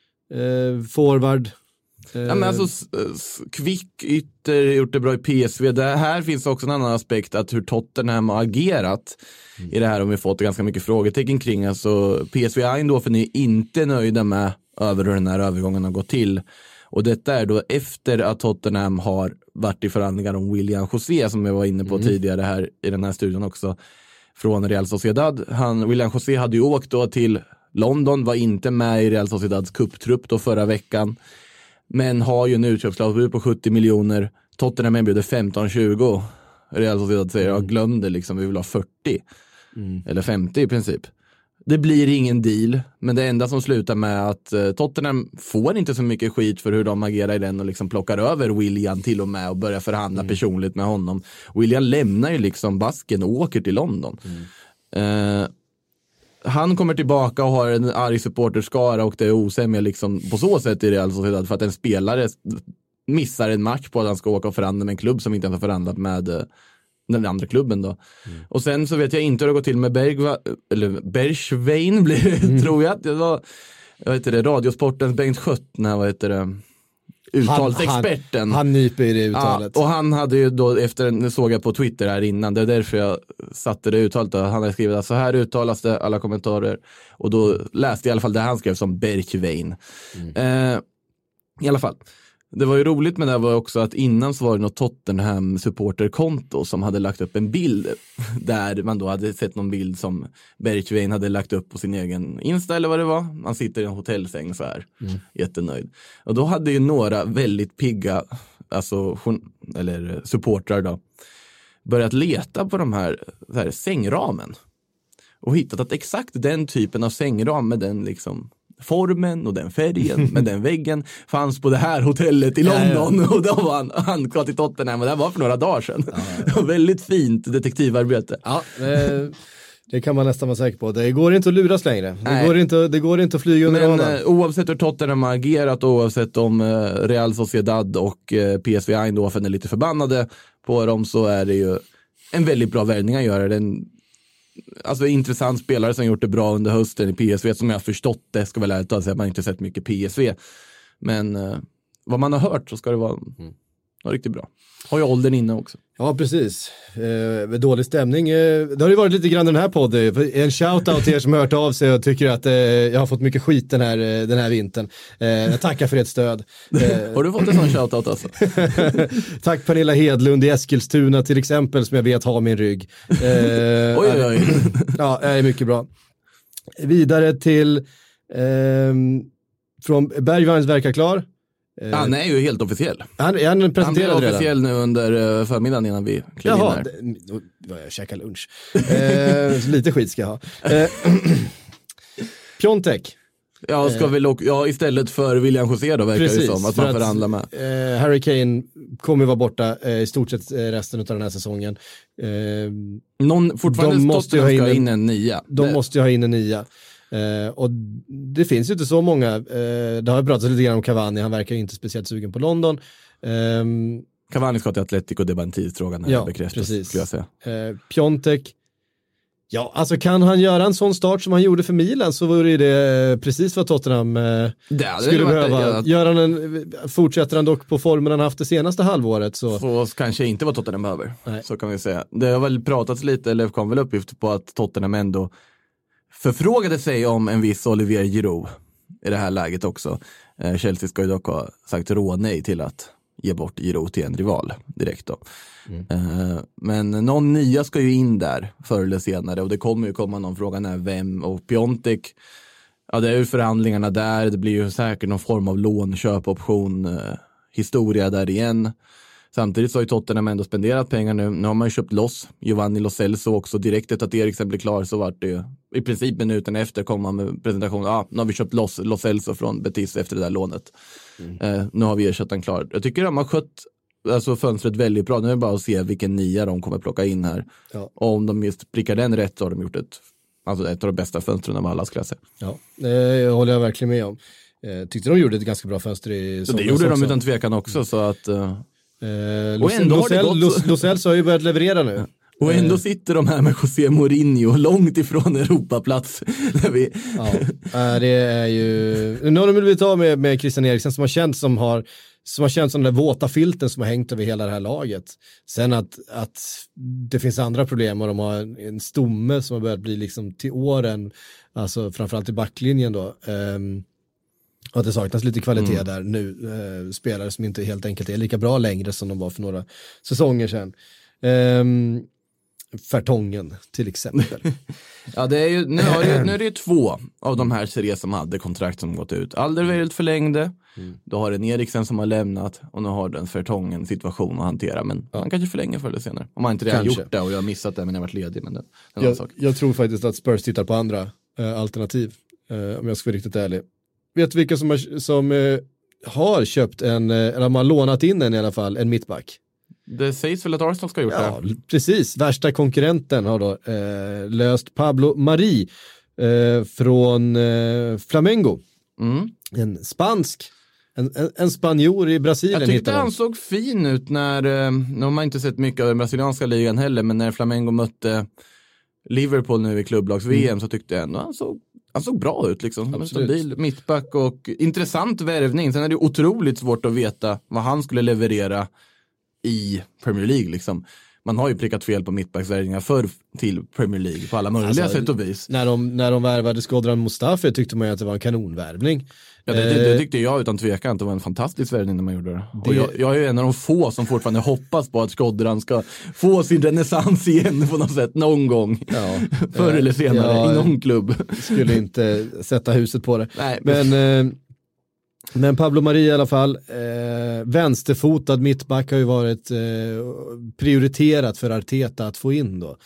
eh, forward. Eh. Ja, men alltså, kvick ytter, gjort det bra i P S V. Det här finns också en annan aspekt, att hur Tottenham har agerat mm. i det här, om vi fått ganska mycket frågetecken kring. Alltså, P S V Eindhoven är inte nöjda med över hur den här övergången har gått till. Och detta är då efter att Tottenham har varit i förhandlingar om William José, som jag var inne på mm. tidigare här i den här studion också, från Real Sociedad. Han, William José hade ju åkt då till London, var inte med i Real Sociedads cuptrupp då förra veckan, men har ju en utköpsklausul på sjuttio miljoner. Tottenham erbjuder femton tjugo. Real Sociedad säger, jag glömde liksom, vi vill ha fyrtio. Mm. Eller femtio i princip. Det blir ingen deal, men det enda som slutar med att uh, Tottenham får inte så mycket skit för hur de agerar i den och liksom plockar över William till och med och börjar förhandla mm. personligt med honom. William lämnar ju liksom basken och åker till London. Mm. Uh, han kommer tillbaka och har en arg supporterskara och det är osämja liksom på så sätt i Real Sociedad, för att en spelare missar en match på att han ska åka och förhandla med en klubb som inte har förhandlat med uh, den andra klubben då. Mm. Och sen så vet jag inte hur det går till med Bergva, eller Bergwijn blir det, mm. tror jag. Det var, jag vet det, Radiosportens Bengt Sköttner, vad heter det? Uttalsexperten. Han, han, han nyper i det uttalet. Ja, och han hade ju då, efter, nu såg jag på Twitter här innan, det är därför jag satte det uttalet. Han hade skrivit att så här uttalas det, alla kommentarer. Och då läste jag i alla fall det han skrev som Bergwijn. Mm. Eh, I alla fall. Det var ju roligt med det var också att innan så var det något Tottenham supporterkonto som hade lagt upp en bild där man då hade sett någon bild som Bergwijn hade lagt upp på sin egen Insta eller vad det var. Man sitter i en hotellsäng så här, mm. jättenöjd. Och då hade ju några väldigt pigga, alltså eller supportrar då, börjat leta på de här, så här sängramen och hittat att exakt den typen av sängram med den liksom formen och den färgen med den väggen fanns på det här hotellet i London. Ja, ja. Och då var han, han kvar till Tottenham och det var för några dagar sedan. Ja, ja. Det var väldigt fint detektivarbete. Ja, eh, det kan man nästan vara säker på. Det går inte att luras längre. Det, går inte, det går inte att flyga under Men eh, oavsett hur Tottenham har agerat, oavsett om eh, Real Sociedad och eh, P S V Eindhoven är lite förbannade på dem, så är det ju en väldigt bra värvning att göra. Den Alltså intressant spelare som gjort det bra under hösten i P S V, som jag har förstått det, ska väl ärligt säga att man inte sett mycket P S V, men eh, vad man har hört så ska det vara, mm. vara riktigt bra. Har ju åldern inne också. Ja, precis. Eh, dålig stämning. Eh, det har ju varit lite grann den här podden. En shoutout till er som har hört av sig och tycker att eh, jag har fått mycket skit den här, den här vintern. Eh, jag tackar för ert stöd. Eh, har du fått en sån shoutout alltså? Tack Pernilla Hedlund i Eskilstuna till exempel, som jag vet har min rygg. Eh, oj, oj, oj. Ja, det är mycket bra. Vidare till eh, från Bergvagns verkar klar. Han är ju helt officiell. Han, är han presenterad han är officiell redan nu under förmiddagen innan vi klev in här. Jaha, då jag käkar lunch. eh, lite skit ska jag ha. Eh, Piontek. Ja, ska vi lo- ja, istället för William José då, verkar Precis, det som att man förhandlar med. Eh, Harry Kane kommer vara borta eh, i stort sett resten av den här säsongen. Eh, Någon fortfarande de måste ha in, in en nia. De det. måste ju ha in en nia. Uh, och det finns ju inte så många, uh, det har ju pratats lite grann om Cavani, han verkar inte speciellt sugen på London. Um, Cavani ska till Atletico, det var en tidsfrågan här, ja, bekräftas, precis. Skulle jag säga. Uh, Piontek, ja alltså kan han göra en sån start som han gjorde för Milan, så vore det precis vad Tottenham uh, det skulle behöva. Det, Gör han en, fortsätter han dock på formen han haft det senaste halvåret så... Så kanske inte vad Tottenham behöver, Nej. Så kan vi säga. Det har väl pratats lite, eller kom väl uppgifter på att Tottenham ändå förfrågade sig om en viss Olivier Giroud i det här läget också. Eh, Chelsea ska ju dock ha sagt rå nej till att ge bort Giroud till en rival direkt då. Mm. Eh, men någon nya ska ju in där förr eller senare, och det kommer ju komma någon, frågan är vem. Och Piontek, ja det är ju förhandlingarna där, det blir ju säkert någon form av lån, köpoption, eh, historia där igen. Samtidigt så har ju Tottenham ändå spenderat pengar nu. Nu har man ju köpt loss Giovanni Lo Celso också. Direkt efter att Eriksen blev klar så var det ju i princip minuten efter kom man med presentation. Ja, ah, nu har vi köpt loss Lo Celso från Betis efter det där lånet. Mm. Eh, nu har vi ersatt den klar. Jag tycker de har skött alltså fönstret väldigt bra. Nu är det bara att se vilken nia de kommer plocka in här. Ja. Och om de just prickar den rätt så har de gjort ett, alltså ett av de bästa fönstren av alla, skulle jag säga. Ja, det håller jag verkligen med om. Eh, tyckte de gjorde ett ganska bra fönster i så det gjorde de utan tvekan också. Mm. Så att... Eh... Eh, och ändå Lo Celso har ju börjat leverera nu. Och ändå sitter de här med José Mourinho långt ifrån Europaplats. vi... ja, det är ju... Nu har de blivit av med, med Christian Eriksen som har känt som har som har känt som den där våta filten som har hängt över hela det här laget. Sen att, att det finns andra problem och de har en, en stomme som har börjat bli liksom till åren, alltså framförallt i backlinjen då. Um, Och att det saknas lite kvalitet mm. där nu. Eh, spelare som inte helt enkelt är lika bra längre som de var för några säsonger sedan. Eh, Fertongen till exempel. Ja, det är ju, nu, har det, nu är det ju två av de här serier som hade kontrakt som gått ut. Alderweireld förlängde. Mm. Då har det Eriksen som har lämnat. Och nu har den Fertongen situation att hantera. Men ja. Man kanske förlänger förr eller senare. Om man inte redan kanske. gjort det och jag har missat det men jag har varit ledig. Men det, det jag, jag tror faktiskt att Spurs tittar på andra eh, alternativ. Eh, om jag ska vara riktigt ärlig. Vet du vilka som, har, som eh, har köpt en, eller har man lånat in en i alla fall, en mittback? Det sägs väl att Arsenal ska ha gjort ja, det. Precis, värsta konkurrenten har då eh, löst Pablo Mari eh, från eh, Flamengo. Mm. En spansk, en, en, en spanjor i Brasilien. Jag tyckte han såg fin ut när, eh, nu har man inte sett mycket av den brasilianska ligan heller, men när Flamengo mötte Liverpool nu i klubblags-V M mm. så tyckte jag ändå han såg Han såg bra ut liksom, som en stabil mittback och intressant värvning. Sen är det otroligt svårt att veta vad han skulle leverera i Premier League liksom. Man har ju prickat fel på mittbacksvärvningar för till Premier League på alla möjliga alltså, sätt och vis. När de, när de värvade Skodran Mustafi tyckte man ju att det var en kanonvärvning. Ja, det, det, det tyckte jag utan tvekan att det var en fantastisk värvning när man gjorde det. det... Och jag, jag är ju en av de få som fortfarande hoppas på att Skodran ska få sin renässans igen på något sätt någon gång. Ja. Förr eller senare ja, i någon klubb. Skulle inte sätta huset på det. Nej. Men, eh, men Pablo Mari i alla fall, eh, vänsterfotad mittback har ju varit eh, prioriterat för Arteta att få in då.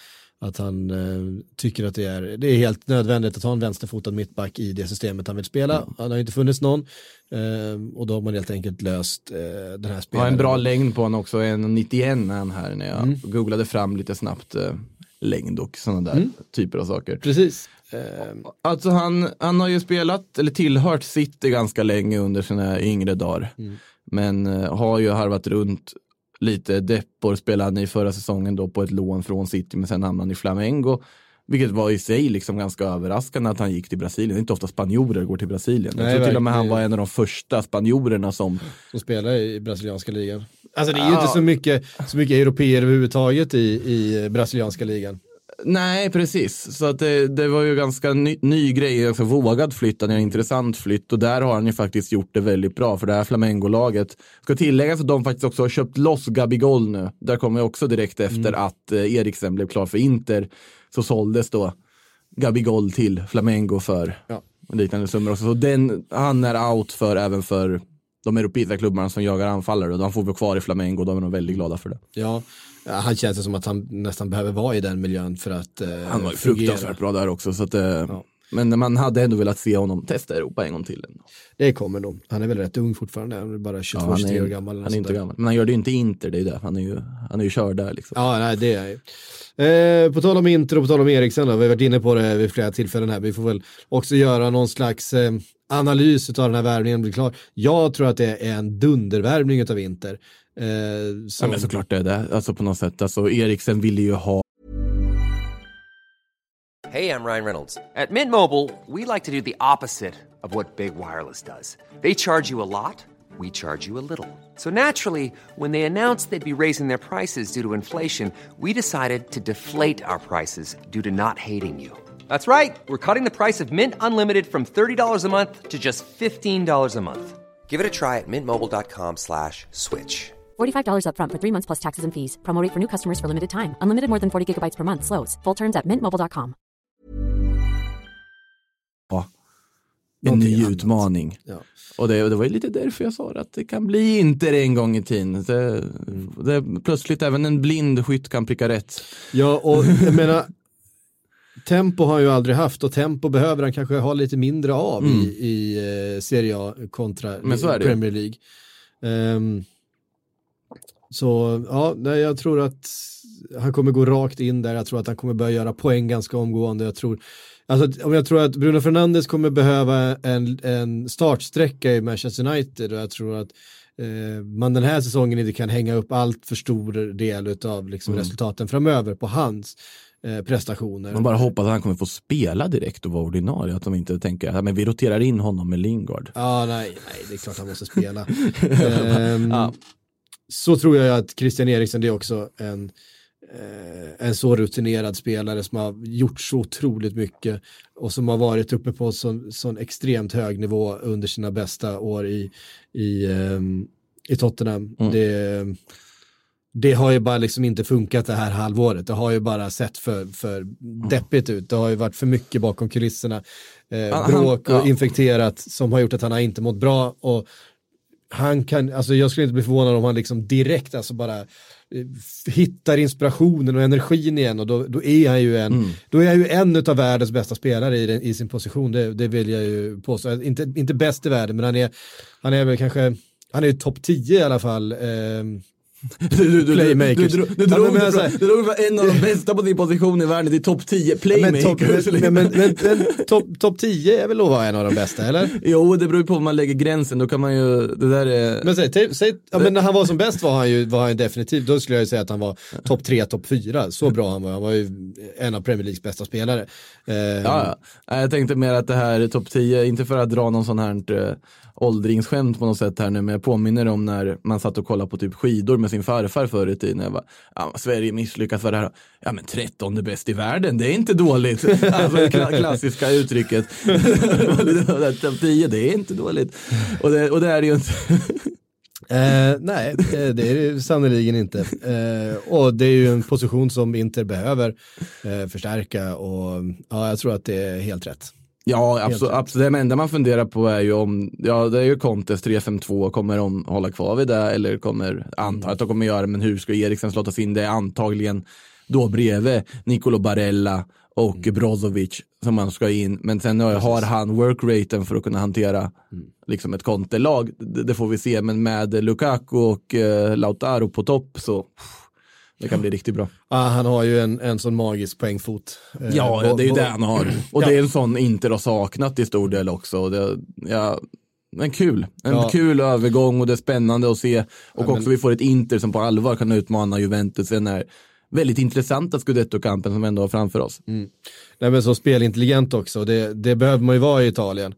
att han eh, tycker att det är, det är helt nödvändigt att ha en vänsterfotad mittback i det systemet han vill spela. Mm. Han har inte funnits någon eh, och då har man helt enkelt löst eh, den här spelaren. Har en bra längd på honom också, en nittioett är han här när jag mm. googlade fram lite snabbt eh, längd och sådana där mm. typer av saker. Precis. Alltså han, han har ju spelat eller tillhört City ganska länge under sina yngre dagar. Mm. Men uh, har ju harvat runt lite. Deppor spelade han i förra säsongen då på ett lån från City, men sen hamnade han i Flamengo. Vilket var i sig liksom ganska överraskande att han gick till Brasilien. Det är inte ofta spanjorer går till Brasilien. Nej, jag tror till och med han var en av de första spanjorerna som... Som spelar i brasilianska ligan. Alltså det är ju ja. inte så mycket, så mycket europeer överhuvudtaget i, i brasilianska ligan. Nej, precis. Så att det, det var ju ganska ny, ny grej. Alltså vågad flytt, en intressant flytt. Och där har han ju faktiskt gjort det väldigt bra. För det här Flamengo-laget ska tilläggas att de faktiskt också har köpt loss Gabigol nu. Där kommer jag också direkt efter mm. att eh, Eriksen blev klar för Inter. Så såldes då Gabigol till Flamengo för ja. liknande summor också. Så den, han är out för även för de europeiska klubbarna som jagar anfallare. Och de får vi kvar i Flamengo och de är nog väldigt glada för det. Ja. Ja, han känns som att han nästan behöver vara i den miljön för att eh, han var ju fruktansvärt bra där också. Så att, eh, ja. Men man hade ändå velat se honom testa Europa en gång till. Det kommer nog. Han är väl rätt ung fortfarande. Han är bara tjugotvå ja, år gammal. Han är inte gammal. Men han gör det ju inte Inter, det är det. Han är ju, han är ju körd där liksom. Ja, nej, det är ju. Eh, på tal om Inter och på tal om Eriksen då, vi har varit inne på det vid flera tillfällen här. Vi får väl också göra någon slags eh, analys av den här värvningen blir klar. Jag tror att det är en dundervärvning av Inter. Eh, som... Ja, men såklart det är det. Alltså på något sätt. Alltså Eriksen ville ju ha... Hey, I'm Ryan Reynolds. At Mint Mobile, we like to do the opposite of what Big Wireless does. They charge you a lot, we charge you a little. So naturally, when they announced they'd be raising their prices due to inflation, we decided to deflate our prices due to not hating you. That's right. We're cutting the price of Mint Unlimited from thirty dollars a month to just fifteen dollars a month. Give it a try at mintmobile.com slash switch. forty-five dollars up front for three months plus taxes and fees. Promo rate for new customers for limited time. Unlimited more than forty gigabytes per month. Slows full terms at mint mobile dot com. Ja, en ny utmaning. Ja. Och det, det var ju lite därför jag sa att det kan bli inte en gång i tiden. Det, det, plötsligt även en blind skytt kan pricka rätt. Ja, och jag menar... Tempo har han ju aldrig haft och tempo behöver han kanske ha lite mindre av mm. i, i uh, Serie A kontra Premier League. Um, så ja, nej, jag tror att han kommer gå rakt in där. Jag tror att han kommer börja göra poäng ganska omgående. Jag tror, alltså, om jag tror att Bruno Fernandes kommer behöva en, en startsträcka i Manchester United och jag tror att eh, man den här säsongen inte kan hänga upp allt för stor del av liksom, mm. resultaten framöver på hans prestationer. Man bara hoppas att han kommer få spela direkt och vara ordinarie. Att de inte tänker att vi roterar in honom med Lingard. Ja, nej, nej det är klart han måste spela. um, ja. Så tror jag att Christian Eriksen det är också en, eh, en så rutinerad spelare som har gjort så otroligt mycket och som har varit uppe på sån, sån extremt hög nivå under sina bästa år i, i, um, i Tottenham. Mm. Det Det har ju bara liksom inte funkat det här halvåret. Det har ju bara sett för, för deppigt ut. Det har ju varit för mycket bakom kulisserna. Eh, bråk och ja. infekterat som har gjort att han har inte mått bra. Och han kan, alltså jag skulle inte bli förvånad om han liksom direkt alltså bara eh, hittar inspirationen och energin igen. Och då, då är han ju en, mm. då är han ju en av världens bästa spelare i, den, i sin position. Det, det vill jag ju påstå. Inte, inte bäst i världen, men han är, han är väl kanske, han är ju topp tio i alla fall. Eh, Du, du, playmakers. Du, du, du, du, drog ja, men, du drog en av de bästa på din position i världen i topp tio playmakers. Men, men, men, men, men topp top tio är väl att vara en av de bästa, eller? Jo, det beror ju på om man lägger gränsen. Då kan man ju, det där är... Men, säg, säg, ja, men när han var som bäst var han ju, var han ju definitivt, då skulle jag ju säga att han var topp tre, topp fyra. Så bra han var. Han var ju en av Premier Leagues bästa spelare. Eh, ja, ja, jag tänkte mer att det här är topp tio, inte för att dra någon sån här... Uh, åldringsskämt på något sätt här nu, men jag påminner om när man satt och kollade på typ skidor med sin farfar förr i tiden. Jag bara, ja, Sverige misslyckas för det här. Ja, men trettonde bäst i världen, det är inte dåligt. Alltså det kla- klassiska uttrycket. Topp tio, det är inte dåligt. Och det, och det är det ju inte. eh, nej, det är det sannoliken inte. Eh, och det är ju en position som Inter behöver eh, förstärka och ja, jag tror att det är helt rätt. Ja, absolut, absolut. Det enda man funderar på är ju om, ja det är ju Contes tre fem två, kommer de hålla kvar vid det eller kommer, antar att de kommer göra, men hur ska Eriksen slås in? Det är antagligen då bredvid Nicolo Barella och mm. Brozovic som man ska in. Men sen har, har han workraten för att kunna hantera mm. liksom ett kontelag. Det, det får vi se. Men med Lukaku och eh, Lautaro på topp så det kan bli riktigt bra. Ah, han har ju en, en sån magisk poängfot. Eh, ja, bo- det är ju bo- det han har. Och ja. Det är en sån Inter har saknat i stor del också. Och det, ja, en kul. En ja. kul övergång och det är spännande att se. Och ja, också men... vi får ett Inter som på allvar kan utmana Juventus i den här väldigt intressanta Scudetto-kampen som ändå har framför oss. Mm. Nej, men så spelintelligent också. Det, det behöver man ju vara i Italien.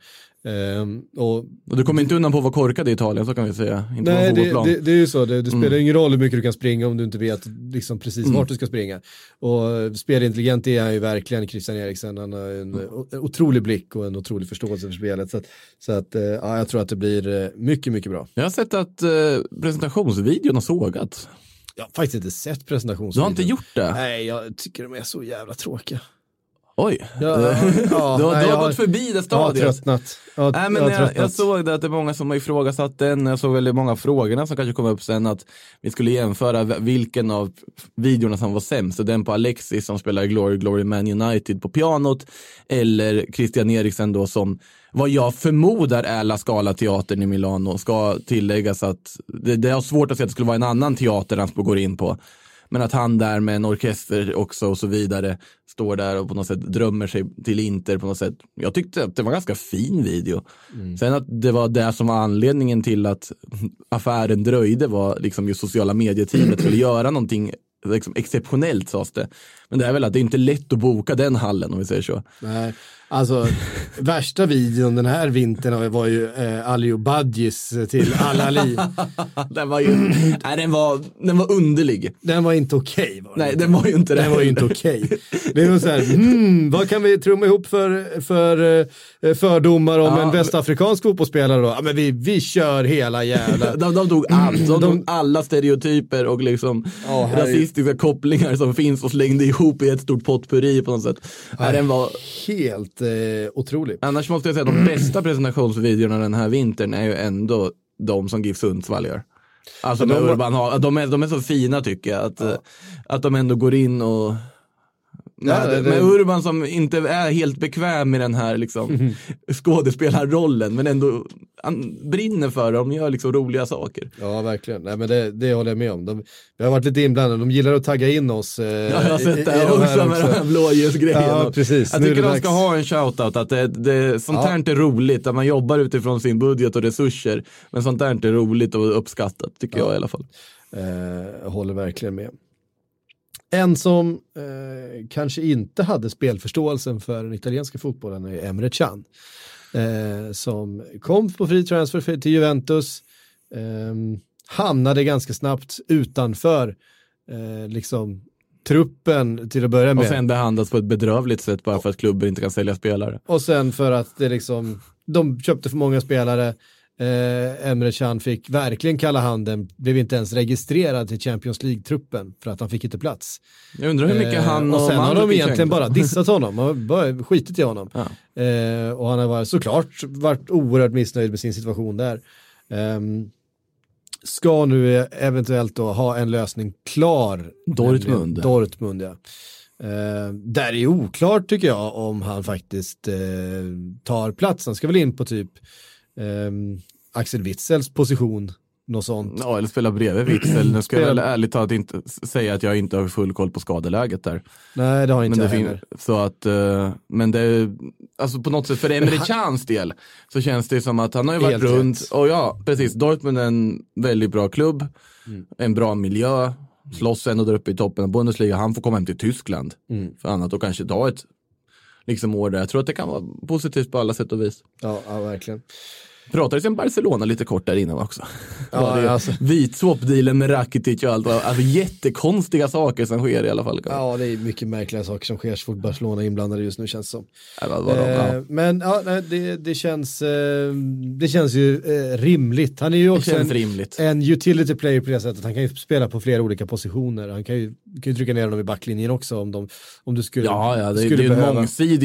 Um, och, och du kommer inte undan på att vara korkad i Italien, så kan vi säga. Inte nej, det, det, det är ju så. Det, det spelar mm. ingen roll hur mycket du kan springa om du inte vet liksom precis mm. vart du ska springa. Och spelintelligent är han ju verkligen, Christian Eriksen. Han har en, mm. en otrolig blick och en otrolig förståelse för spelet. Så att, så att uh, ja, jag tror att det blir mycket, mycket bra. Jag har sett att uh, presentationsvideon har sågat. Jag har faktiskt inte sett presentationsvideon. Du har inte gjort det? Nej, jag tycker de är så jävla tråkiga. Oj, ja, ja, du, har, nej, du har gått förbi det stadiet. Jag har tröttnat. Jag, nej, men jag, jag, jag såg det att det är många som har ifrågasatt den. Jag såg väldigt många frågorna som kanske kom upp sen att vi skulle jämföra vilken av videorna som var sämst. Den på Alexis som spelar Glory Glory Man United på pianot eller Christian Eriksen då som vad jag förmodar är La Scala-teatern i Milano. Ska tilläggas att det, det är svårt att säga att det skulle vara en annan teater han går in på. Men att han där med en orkester också och så vidare står där och på något sätt drömmer sig till Inter på något sätt. Jag tyckte att det var en ganska fin video. Mm. Sen att det var det som var anledningen till att affären dröjde var liksom just sociala medieteamet skulle göra någonting liksom exceptionellt, sades det. Men det är väl att det är inte lätt att boka den hallen om vi säger så. Nej, alltså värsta videon den här vintern var ju eh, Aliou Badjis till Al-Ali. den var ju nej, den var den var underlig. Den var inte okej. Okay, nej, den var ju inte det. Den var ju inte okej. Okay. Det var så här, hmm, vad kan vi trumma ihop för för fördomar om ja, en västafrikansk fotbollsspelare då? Ja, men vi vi kör hela jävla. de, de tog allt, de, de tog alla stereotyper och liksom oh, rasistiska kopplingar som finns och slängde ihop i ett stort potpurri på något sätt. Nej, den var helt eh, otrolig. Annars måste jag säga att de bästa presentationsvideorna den här vintern är ju ändå de som GIF Sundsvall gör. Alltså de, Urban har, de, är, de är så fina tycker jag att, ja. att de ändå går in och med, ja, det, med Urban som inte är helt bekväm med den här liksom, mm. skådespelarrollen men ändå han brinner för det, de gör liksom roliga saker. Ja, verkligen. Nej, men det, det håller jag med om. De, vi har varit lite inblandade, de gillar att tagga in oss. Eh, ja, jag har sett det här också med den här blåljusgrejen. Ja, precis. Jag tycker de ska ha en shoutout att det, det, sånt här ja. är roligt, att man jobbar utifrån sin budget och resurser, men sånt här är roligt och uppskattat, tycker ja. jag i alla fall. Eh, jag håller verkligen med. En som eh, kanske inte hade spelförståelsen för den italienska fotbollen är Emre Can. Eh, som kom på fri transfer till Juventus. Eh, hamnade ganska snabbt utanför eh, liksom truppen till att börja med. Och sen behandlas på ett bedrövligt sätt bara för att klubben inte kan sälja spelare. Och sen för att det liksom, de köpte för många spelare. Eh, Emre Can fick verkligen kalla handen, blev inte ens registrerad till Champions League-truppen för att han fick inte plats. Jag undrar hur mycket eh, han och, och sen har de egentligen bara dissat honom, man har bara skitit i honom. Ja. Eh, och han har varit, såklart varit oerhört missnöjd med sin situation där. Eh, ska nu eventuellt då ha en lösning klar. Dortmund. Dortmund, ja. Eh, där är oklart tycker jag om han faktiskt eh, tar plats. Han ska väl in på typ Um, Axel Witzels position, något sånt. Ja, eller spela bredvid Witzel. Nu ska jag väl ärligt talat inte säga att jag inte har full koll på skadeläget där. Nej, det har inte men jag heller. Så att, uh, men det är, alltså på något sätt för Emre Cans del så känns det som att han har ju varit runt rätt. Och ja, precis, Dortmund är en väldigt bra klubb, mm. en bra miljö, slåss ändå där uppe i toppen av Bundesliga. Han får komma hem till Tyskland mm. för annat och kanske ta ett liksom år där. Jag tror att det kan vara positivt på alla sätt och vis. Ja, ja verkligen. Pratades om Barcelona lite kort där innan också. Ja, det alltså. Vitswap-dealen med Rakitic och allt. Alltså jättekonstiga saker som sker i alla fall. Ja, det är mycket märkliga saker som sker så fort Barcelona är inblandade just nu känns som. Ja, vad, vad eh, ja. Men ja, det, det, känns, eh, det känns ju eh, rimligt. Han är ju också en, en utility player på det sättet. Han kan ju spela på flera olika positioner. Han kan ju, kan ju trycka ner dem i backlinjen också om, de, om du skulle Ja, ja det, skulle det är behöva. en mångsidig nytt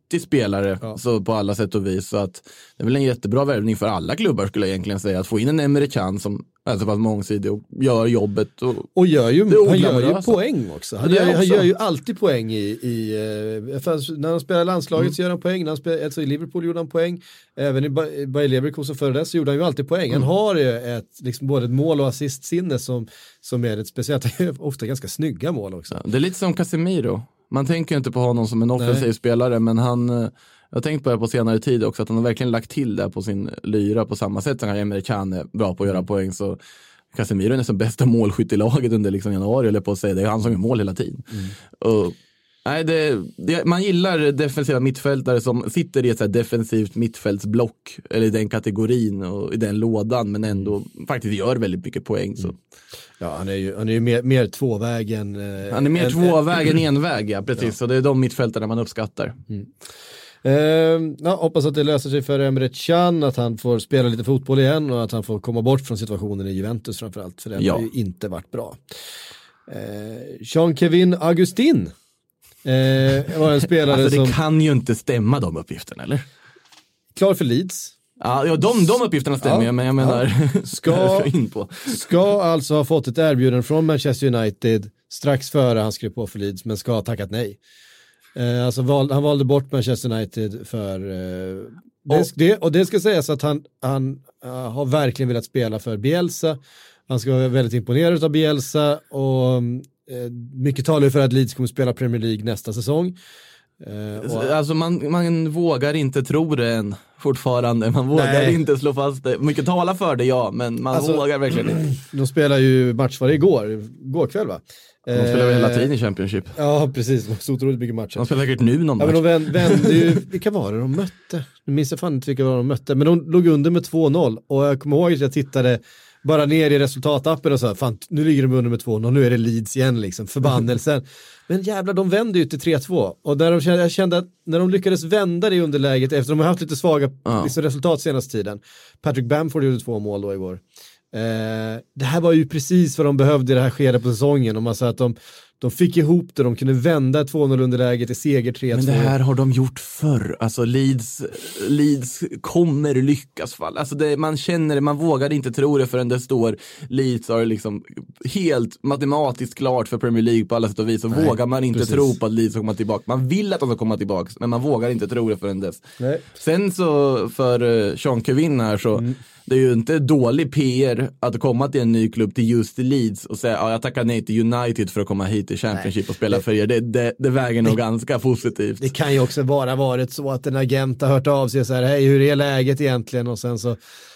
nyttig spelare ja. så på alla sätt och vis. Så att det är väl en jättebra värvning för alla klubbar skulle jag egentligen säga. Att få in en Emre Can som är så pass mångsidig och gör jobbet. Och, och gör ju, han gör ju alltså. poäng också. Han, gör, han gör ju alltid poäng i, i när han spelar landslaget mm. så gör han poäng. När han spelar, alltså i Liverpool gjorde han poäng. Även i Bayer Leverkusen före det så gjorde han ju alltid poäng. Han mm. har ju ett, liksom både ett mål- och assistsinne som, som är ett speciellt, ofta ganska snygga mål också. Ja, det är lite som Casemiro. Man tänker inte på honom som en offensiv Nej. spelare, men han, jag har tänkt på det på senare tid också, att han har verkligen lagt till det på sin lyra på samma sätt som Emre Can är bra på att göra poäng, så Casemiro är nästan bästa målskytt i laget under liksom januari, eller på att säga det är han som gör mål hela tiden. Mm. Och, nej, det, det, man gillar defensiva mittfältare som sitter i ett så här defensivt mittfältsblock, eller i den kategorin och i den lådan, men ändå faktiskt gör väldigt mycket poäng. Så. Mm. Ja, han är ju, han är ju mer, mer tvåvägen. Eh, han är mer tvåvägen än enväg, ja, precis. Ja. Så det är de mittfältarna man uppskattar. Mm. Eh, ja, hoppas att det löser sig för Emre Can, att han får spela lite fotboll igen och att han får komma bort från situationen i Juventus framförallt, för det ja. har ju inte varit bra. Eh, Jean-Kevin Augustin eh, var en spelare alltså, det som... kan ju inte stämma de uppgifterna, eller? Klar för Leeds. Ja, ja de, de uppgifterna stämmer, ja, men jag menar ja. ska, in på. ska alltså ha fått ett erbjudande från Manchester United strax före han skrev på för Leeds, men ska ha tackat nej. Eh, alltså val, han valde bort Manchester United för eh, det, och, det, och det ska sägas att han, han uh, har verkligen velat spela för Bielsa. Han ska vara väldigt imponerad av Bielsa och eh, mycket talar för att Leeds kommer spela Premier League nästa säsong. Uh, och... Alltså man, man vågar inte tro det än fortfarande. Man vågar Nej. inte slå fast det. Mycket talar för det, ja, men man alltså, vågar verkligen inte. De spelar ju match var det igår, igår kväll va? De spelar väl hela tiden i Championship. Ja, precis. Så otroligt mycket matcher. De spelar säkert nu någon ja, match. Men de vände, vände ju, vilka var det de mötte? Nu minns jag fan inte vilka var de mötte. Men de låg under med två noll. Och jag kommer ihåg att jag tittade bara ner i resultatappen och sa, fan, nu ligger de under med två noll. Nu är det Leeds igen liksom, förbannelsen. Men jävlar, de vände ju till tre två. Och där de kände, jag kände att när de lyckades vända det i underläget, efter de har haft lite svaga ja. liksom, resultat senaste tiden. Patrick Bamford gjorde två mål då igår. Eh, det här var ju precis vad de behövde i det här skedet på säsongen. Och man sa att de, de fick ihop det, de kunde vända två noll underläget till seger tre två. Men det här har de gjort förr. Alltså Leeds, Leeds kommer lyckas fall. Alltså det, man känner det, man vågar inte tro det förrän det står Leeds är liksom helt matematiskt klart för Premier League på alla sätt och vis. Så Nej, vågar man inte precis. tro på att Leeds ska komma tillbaka. Man vill att de ska komma tillbaka, men man vågar inte tro det förrän dess. Nej. Sen så för uh, Jean-Kevin här så mm. det är ju inte dålig P R att komma till en ny klubb till just Leeds och säga ja, jag tackar nej till United för att komma hit till Championship Nej. och spela för er. Det, det, det väger nog det, ganska positivt. Det kan ju också bara varit så att en agent har hört av sig och så här, hej, hur är läget egentligen? Och sen så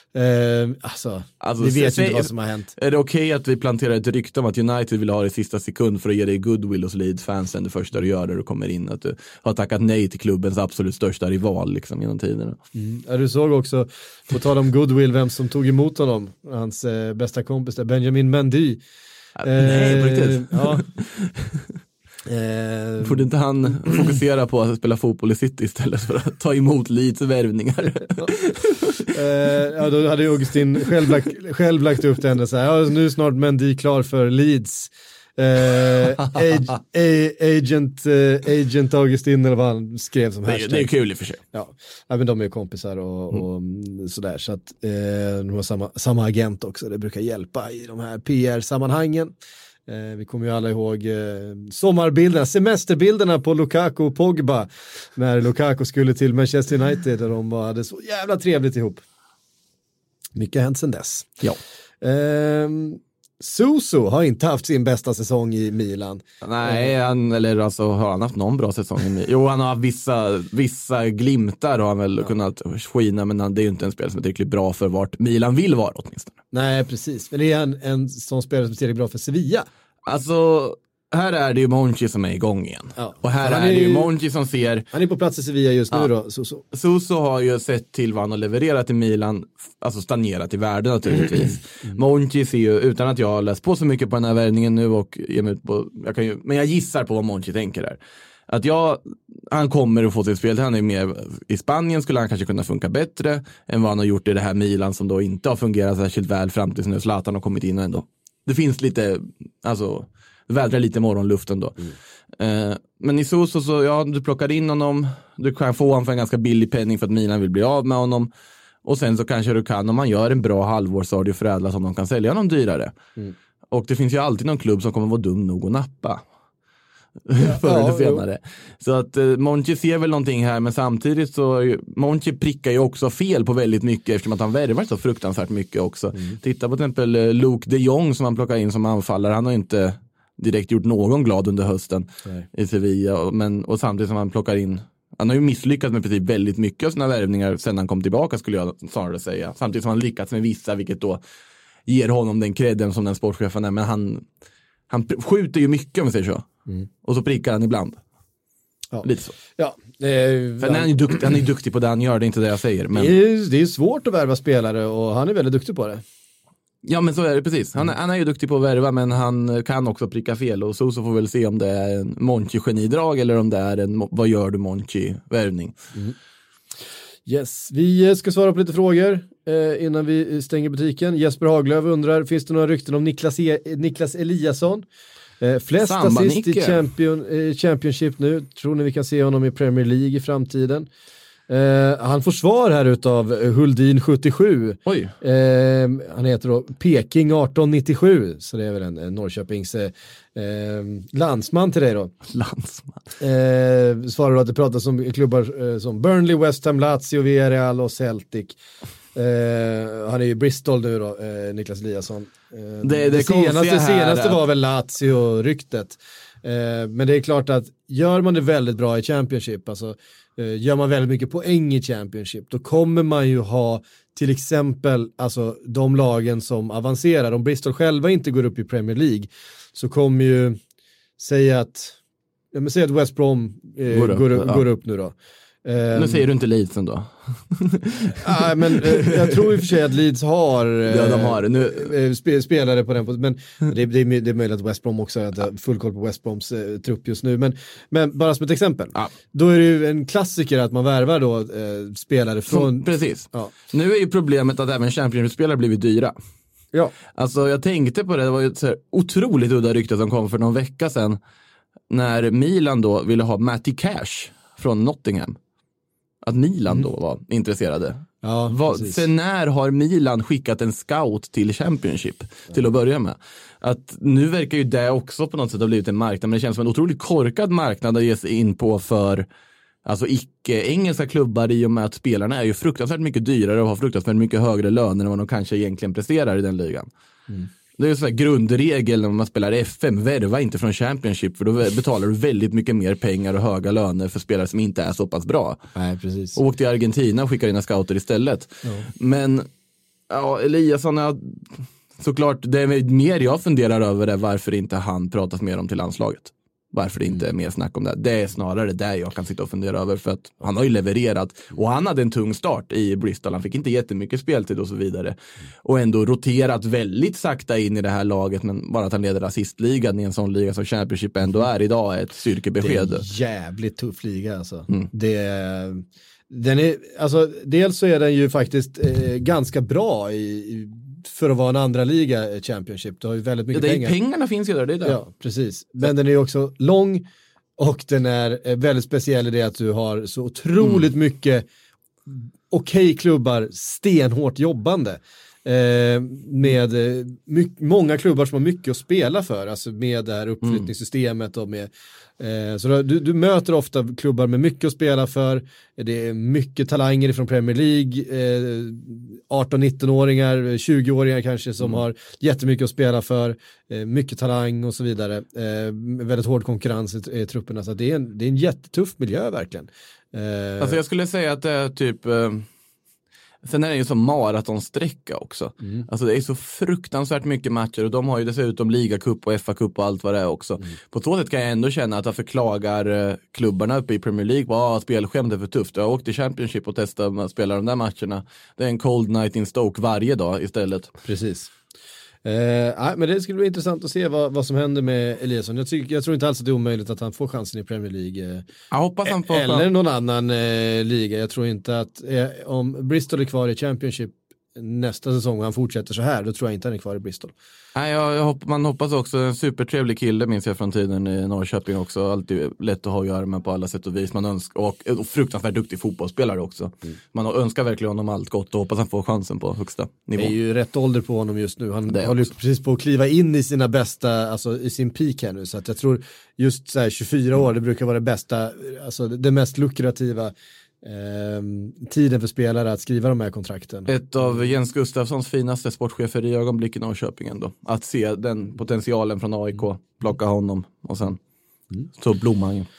eh, alltså, alltså, vi vet ju inte vad som har hänt. Är det okej okay att vi planterar ett rykte om att United vill ha det i sista sekund för att ge dig goodwill hos Leeds-fansen det första du gör där du kommer in, att du har tackat nej till klubbens absolut största rival liksom genom tiderna. Mm. Ja, du såg också, på tal om goodwill, vem som tog emot honom, hans eh, bästa kompis där, Benjamin Mendy. Eh, nej, på riktigt. Ja. Eh, Borde inte han fokusera på att spela fotboll i City istället för att ta emot Leeds värvningar? eh, ja, då hade Augustin själv lagt, själv lagt upp den så här, ja, nu är snart Mendy klar för Leeds. Eh, ag, a, agent, uh, agent Augustin eller vad han skrev som hashtag. Det, det är kul i och för sig. Ja, ja men de är kompisar och, och mm. sådär, så att eh, de har samma, samma agent också. Det brukar hjälpa i de här P R-sammanhangen. Eh, vi kommer ju alla ihåg eh, sommarbilderna, semesterbilderna på Lukaku och Pogba när Lukaku skulle till Manchester United och de hade så jävla trevligt ihop. Mycket har hänt sedan dess. Ja. Eh, Suso har inte haft sin bästa säsong i Milan. Nej, han, eller alltså har han haft någon bra säsong i Milan? Jo, han har vissa, vissa glimtar har han väl ja. kunnat skina, men han, det är ju inte en spelare som är tillräckligt bra för vart Milan vill vara åtminstone. Nej, precis. Men det är en, en sån spelare som är tillräckligt bra för Sevilla. Alltså, här är det ju Monchi som är igång igen. Ja. Och här är, är det ju Monchi som ser... Han är på plats i Sevilla just ja. nu då, Suso. Suso har ju sett till vad han har levererat i Milan, alltså stagnerat i världen naturligtvis. Mm. Monchi ser ju, utan att jag har läst på så mycket på den här värvningen nu och ger mig ut på... Jag kan ju, men jag gissar på vad Monchi tänker där. Att jag, han kommer att få sitt spel, han är med i Spanien, skulle han kanske kunna funka bättre än vad han har gjort i det här Milan som då inte har fungerat särskilt väl fram tills nu. Zlatan har kommit in och ändå. Det finns lite, alltså... vädrar lite morgonluften då. Mm. Eh, men i Suso så, ja, du plockar in honom, du kan få honom för en ganska billig penning för att Milan vill bli av med honom. Och sen så kanske du kan, om man gör en bra halvårsstadie förädla som de kan sälja någon dyrare. Mm. Och det finns ju alltid någon klubb som kommer vara dum nog att nappa. Ja, förr eller senare. Jo. Så att eh, Monchi ser väl någonting här, men samtidigt så Monchi prickar ju också fel på väldigt mycket eftersom att han värvar så fruktansvärt mycket också. Mm. Titta på till exempel eh, Luke de Jong som han plockar in som anfallare. Han har ju inte direkt gjort någon glad under hösten. Nej. I Sevilla. Men, och samtidigt som han plockar in, han har ju misslyckats med precis väldigt mycket av sina värvningar sen han kom tillbaka, skulle jag snarare säga. Samtidigt som han lyckats med vissa, vilket då ger honom den credden som den sportchefen är. Men han, han skjuter ju mycket, om vi säger så. Mm. Och så prickar han ibland. Ja. Lite så. Ja, är, För han är, duktig, han är duktig på det han gör, det är inte det jag säger. Men... Det, är, det är svårt att värva spelare och han är väldigt duktig på det. Ja, men så är det precis. Han, han är ju duktig på att värva, men han kan också pricka fel. Och så, så får vi väl se om det är en Monchi-genidrag eller om det är en vad gör du Monchi-värvning. Mm. Yes, vi ska svara på lite frågor eh, innan vi stänger butiken. Jesper Haglöf undrar, finns det några rykten om Niklas, e- Niklas Eliasson? Eh, flest Samba assist Nicke. i champion, eh, Championship nu. Tror ni vi kan se honom i Premier League i framtiden? Eh, han får svar här utav Huldin sjuttiosju. Oj. Eh, han heter då Peking arton nittiosju, så det är väl en, en Norrköpings eh, landsman till dig då. Landsman. Eh, svarar då att det pratas om klubbar eh, som Burnley, West Ham, Lazio, Villarreal och Celtic. Eh, han är ju Bristol nu då, eh, Niklas Eliasson. Eh, det, det, det senaste, senaste var väl Lazio-ryktet. Eh, men det är klart att gör man det väldigt bra i Championship, alltså eh, gör man väldigt mycket poäng i Championship, då kommer man ju ha till exempel alltså, de lagen som avancerar. Om Bristol själva inte går upp i Premier League så kommer ju säga att, ja, men säg att West Brom eh, går, upp, går, ja. går upp nu då. Nu säger du inte Leeds ändå. Nej, men eh, jag tror i och för sig att Leeds har, eh, ja, de har nu. Eh, sp- spelare på den, men det, det, är, det är möjligt att West Brom också har full koll på West Broms eh, trupp just nu, men, men bara som ett exempel, ja. Då är det ju en klassiker att man värvar då eh, spelare från... Som, precis. Ja. Nu är ju problemet att även Championship-spelare blivit dyra. Ja. Alltså jag tänkte på det, det var ju ett så här otroligt udda rykte som kom för någon vecka sedan när Milan då ville ha Matty Cash från Nottingham. Att Milan då var intresserade. Ja, Vad, sen när har Milan skickat en scout till Championship ja. till att börja med? Att nu verkar ju det också på något sätt ha blivit en marknad, men det känns som en otroligt korkad marknad att ge sig in på för alltså icke-engelska klubbar, i och med att spelarna är ju fruktansvärt mycket dyrare och har fruktansvärt mycket högre löner än vad de kanske egentligen presterar i den ligan. Mm. Det är ju så här grundregel när man spelar F M, värva inte från Championship, för då betalar du väldigt mycket mer pengar och höga löner för spelare som inte är så pass bra. Nej, precis. Och åk till Argentina och skickar dina scouter istället. Ja. Men ja, Eliasson, ja, såklart, det är mer jag funderar över är varför inte han pratas mer om till landslaget. Varför det inte är mer snack om det. Det är snarare där jag kan sitta och fundera över, för att han har ju levererat och han hade en tung start i Bristol. Han fick inte jättemycket speltid och så vidare. Och ändå roterat väldigt sakta in i det här laget, men bara att han leder assistligan i en sån liga som Championship ändå är idag är ett styrkebesked. Det är en jävligt tuff liga alltså. Mm. Det är, den är, alltså dels så är den ju faktiskt eh, ganska bra i, i för att vara en andra liga Championship. Du har ju väldigt mycket ja, det är, pengar. Pengarna finns ju där, det är där. Ja, precis. Men den är ju också lång och den är väldigt speciell i det att du har så otroligt mm. mycket okej okay klubbar, stenhårt jobbande. Eh, med my- många klubbar som har mycket att spela för, alltså med det här uppflyttningssystemet och med eh, så då, du, du möter ofta klubbar med mycket att spela för. Det är mycket talanger från Premier League, eh, arton-nitton-åringar, tjugo-åringar kanske som mm. har jättemycket att spela för, eh, mycket talang och så vidare, eh, väldigt hård konkurrens i, i trupperna, så det är en, det är en jättetuff miljö verkligen. Eh, alltså jag skulle säga att det är typ eh... Sen är det ju som maratonsträcka också. Mm. Alltså det är så fruktansvärt mycket matcher och de har ju dessutom ligacup och F A-cup och allt vad det är också. Mm. På så sätt kan jag ändå känna att jag förklagar klubbarna uppe i Premier League på att spelskämt är för tufft. Jag har åkt till Championship och testat att spela de där matcherna. Det är en cold night in Stoke varje dag istället. Precis. Eh, nej, men det skulle bli intressant att se vad, vad som händer med Eliasson. Jag, tycker, jag tror inte alls att det är omöjligt att han får chansen i Premier League. Eh, jag hoppas han får eller någon annan eh, liga. Jag tror inte att eh, om Bristol är kvar i Championship nästa säsong och han fortsätter så här, då tror jag inte han är kvar i Bristol. Nej, jag, jag hopp, man hoppas också, en supertrevlig kille minns jag från tiden i Norrköping också, alltid lätt att ha att göra med på alla sätt och vis, man önskar, och, och fruktansvärt duktig fotbollsspelare också. Mm. Man önskar verkligen honom allt gott och hoppas han får chansen på högsta nivå. Det är ju rätt ålder på honom just nu, han håller ju precis på att kliva in i sina bästa, alltså i sin peak här nu, så att jag tror just så här tjugofyra år, det brukar vara det bästa, alltså det mest lukrativa Eh, tiden för spelare att skriva de här kontrakten. Ett av Jens Gustafssons finaste sportchefer i ögonblicken av Norrköping ändå. Att se den potentialen från A I K, plocka honom och sen mm. så blommar han.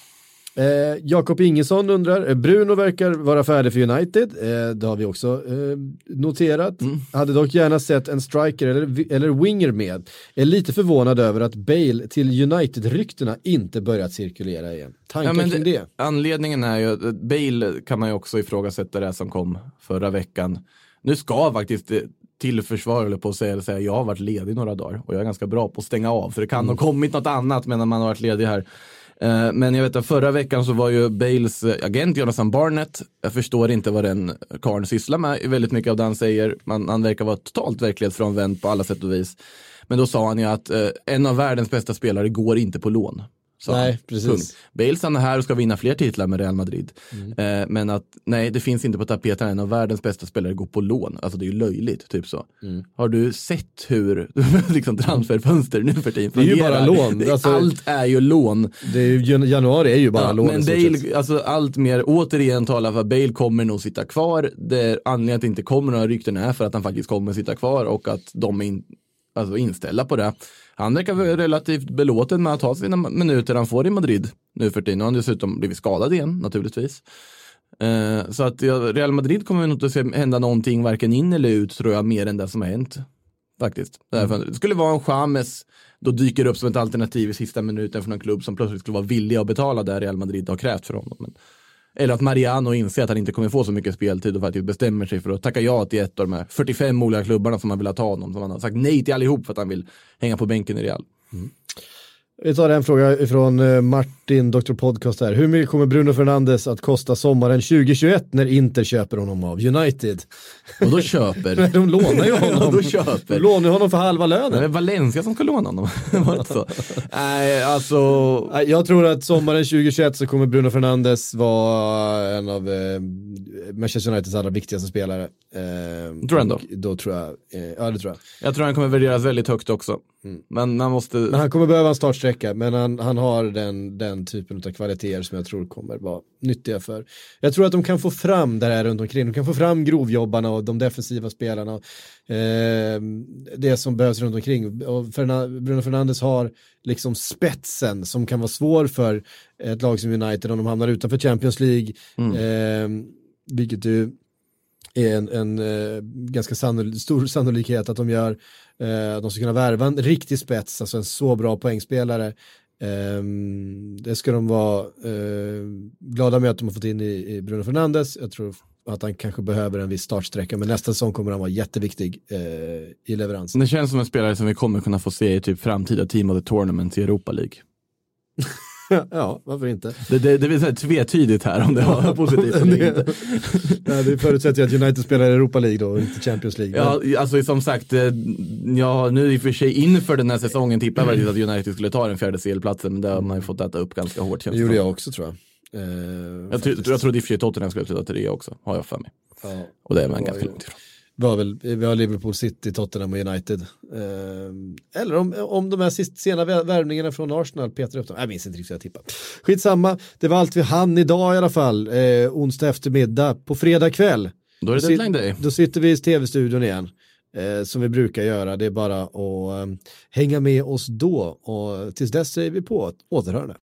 Eh, Jakob Ingesson undrar, Bruno verkar vara färdig för United, eh, det har vi också eh, noterat. Mm. Hade dock gärna sett en striker eller, eller winger med. Är lite förvånad över att Bale till United-ryktena inte börjat cirkulera igen. Tankar ja, kring det, det? Anledningen är ju att Bale kan man ju också ifrågasätta det som kom förra veckan. Nu ska faktiskt till försvar eller på att säga, säga jag har varit ledig några dagar och jag är ganska bra på att stänga av, för det kan mm. ha kommit något annat medan man har varit ledig här. Men jag vet att förra veckan så var ju Bales agent Jonathan Barnett, jag förstår inte vad den karln sysslar med, väldigt mycket av det han säger, man, han verkar vara totalt verklighetsfrånvänd på alla sätt och vis. Men då sa han ju att eh, en av världens bästa spelare går inte på lån. Nej, precis. Bale stannar här och ska vinna fler titlar med Real Madrid. Mm. Eh, men att nej, det finns inte på tapeten, en av världens bästa spelare går på lån. Alltså det är ju löjligt, typ så. Mm. Har du sett hur liksom transferfönster nu för tiden fungerar? Det är ju bara lån. Det, alltså, allt är ju lån. Det är ju, januari är ju bara ja, lån. Men Bale, alltså allt mer, återigen talar för att Bale kommer nog sitta kvar. Det är anledningen att det inte kommer några rykten är för att han faktiskt kommer sitta kvar och att de är in, alltså inställda på det. Han verkar vara relativt belåten med att ta sina minuter han får i Madrid nu för tiden. Och han dessutom blivit skadad igen, naturligtvis. Eh, så att ja, Real Madrid kommer nog inte att se hända någonting varken in eller ut, tror jag, mer än det som har hänt. Faktiskt. Mm. Det skulle vara en James, då dyker upp som ett alternativ i sista minuten från en klubb som plötsligt skulle vara villig att betala där Real Madrid har krävt för honom. Men, eller att Mariano inser att han inte kommer få så mycket speltid och faktiskt bestämmer sig för att tacka ja till ett av de här fyrtiofem olika klubbarna som han vill ha ta honom. Som han har sagt nej till allihop för att han vill hänga på bänken i Real. Mm. Vi tar en fråga från Martin, doktor Podcast här. Hur mycket kommer Bruno Fernandes att kosta sommaren tjugohundratjugoett när Inter köper honom av United? Och då köper. Nej, de lånar ju honom. Och då köper. De lånar honom för halva lönen. Det är Valencia som ska låna honom. så. Nej, alltså. Jag tror att sommaren tjugohundratjugoett så kommer Bruno Fernandes vara en av eh, Manchester Uniteds allra viktigaste spelare. Eh, tror du ändå? Då tror jag, eh, ja det tror jag. Jag tror han kommer värderas väldigt högt också. Mm. Men han måste. Men han kommer behöva en startsträcka, men han, han har den, den typen av kvaliteter som jag tror kommer vara nyttiga för. Jag tror att de kan få fram det här runt omkring. De kan få fram grovjobbarna och de defensiva spelarna. Eh, det som behövs runt omkring. Och Fernan- Bruno Fernandes har liksom spetsen som kan vara svår för ett lag som United om de hamnar utanför Champions League. Mm. Eh, vilket ju är en, en uh, ganska sannol- stor sannolikhet att de gör. Uh, de ska kunna värva en riktig spets, alltså en så bra poängspelare. Um, det ska de vara uh, glada med att de har fått in i, i Bruno Fernandes. Jag tror att han kanske behöver en viss startsträcka, men nästa säsong kommer han vara jätteviktig uh, i leveransen. Det känns som en spelare som vi kommer kunna få se i typ framtida Team of the Tournament i Europa League. Ja, varför inte? Det, det, det är tvetydigt här om det var positivt eller inte. Ja, det förutsätter ju att United spelar i Europa League då och inte Champions League. Ja, alltså som sagt, ja, nu i och för sig inför den här säsongen tippade faktiskt att United skulle ta den fjärde C L-platsen, men det har man ju fått äta upp ganska hårt. Det gjorde jag också, tror jag. Eh, jag, tr- jag trodde i och för sig Tottenham skulle sluta till det också, har jag för mig. Ja, och det är man ganska långt ifrån. Vi har, väl, vi har Liverpool City, Tottenham och United. Eh, eller om, om de här sist, sena värvningarna från Arsenal petar upp dem. Jag minns inte riktigt vad jag tippar. Skitsamma, det var allt vi hann idag i alla fall. Eh, onsdag eftermiddag, på fredag kväll. Då är det deadline day. Då sitter vi i tv-studion igen. Eh, som vi brukar göra. Det är bara att eh, hänga med oss då. Och tills dess säger vi på återhörande.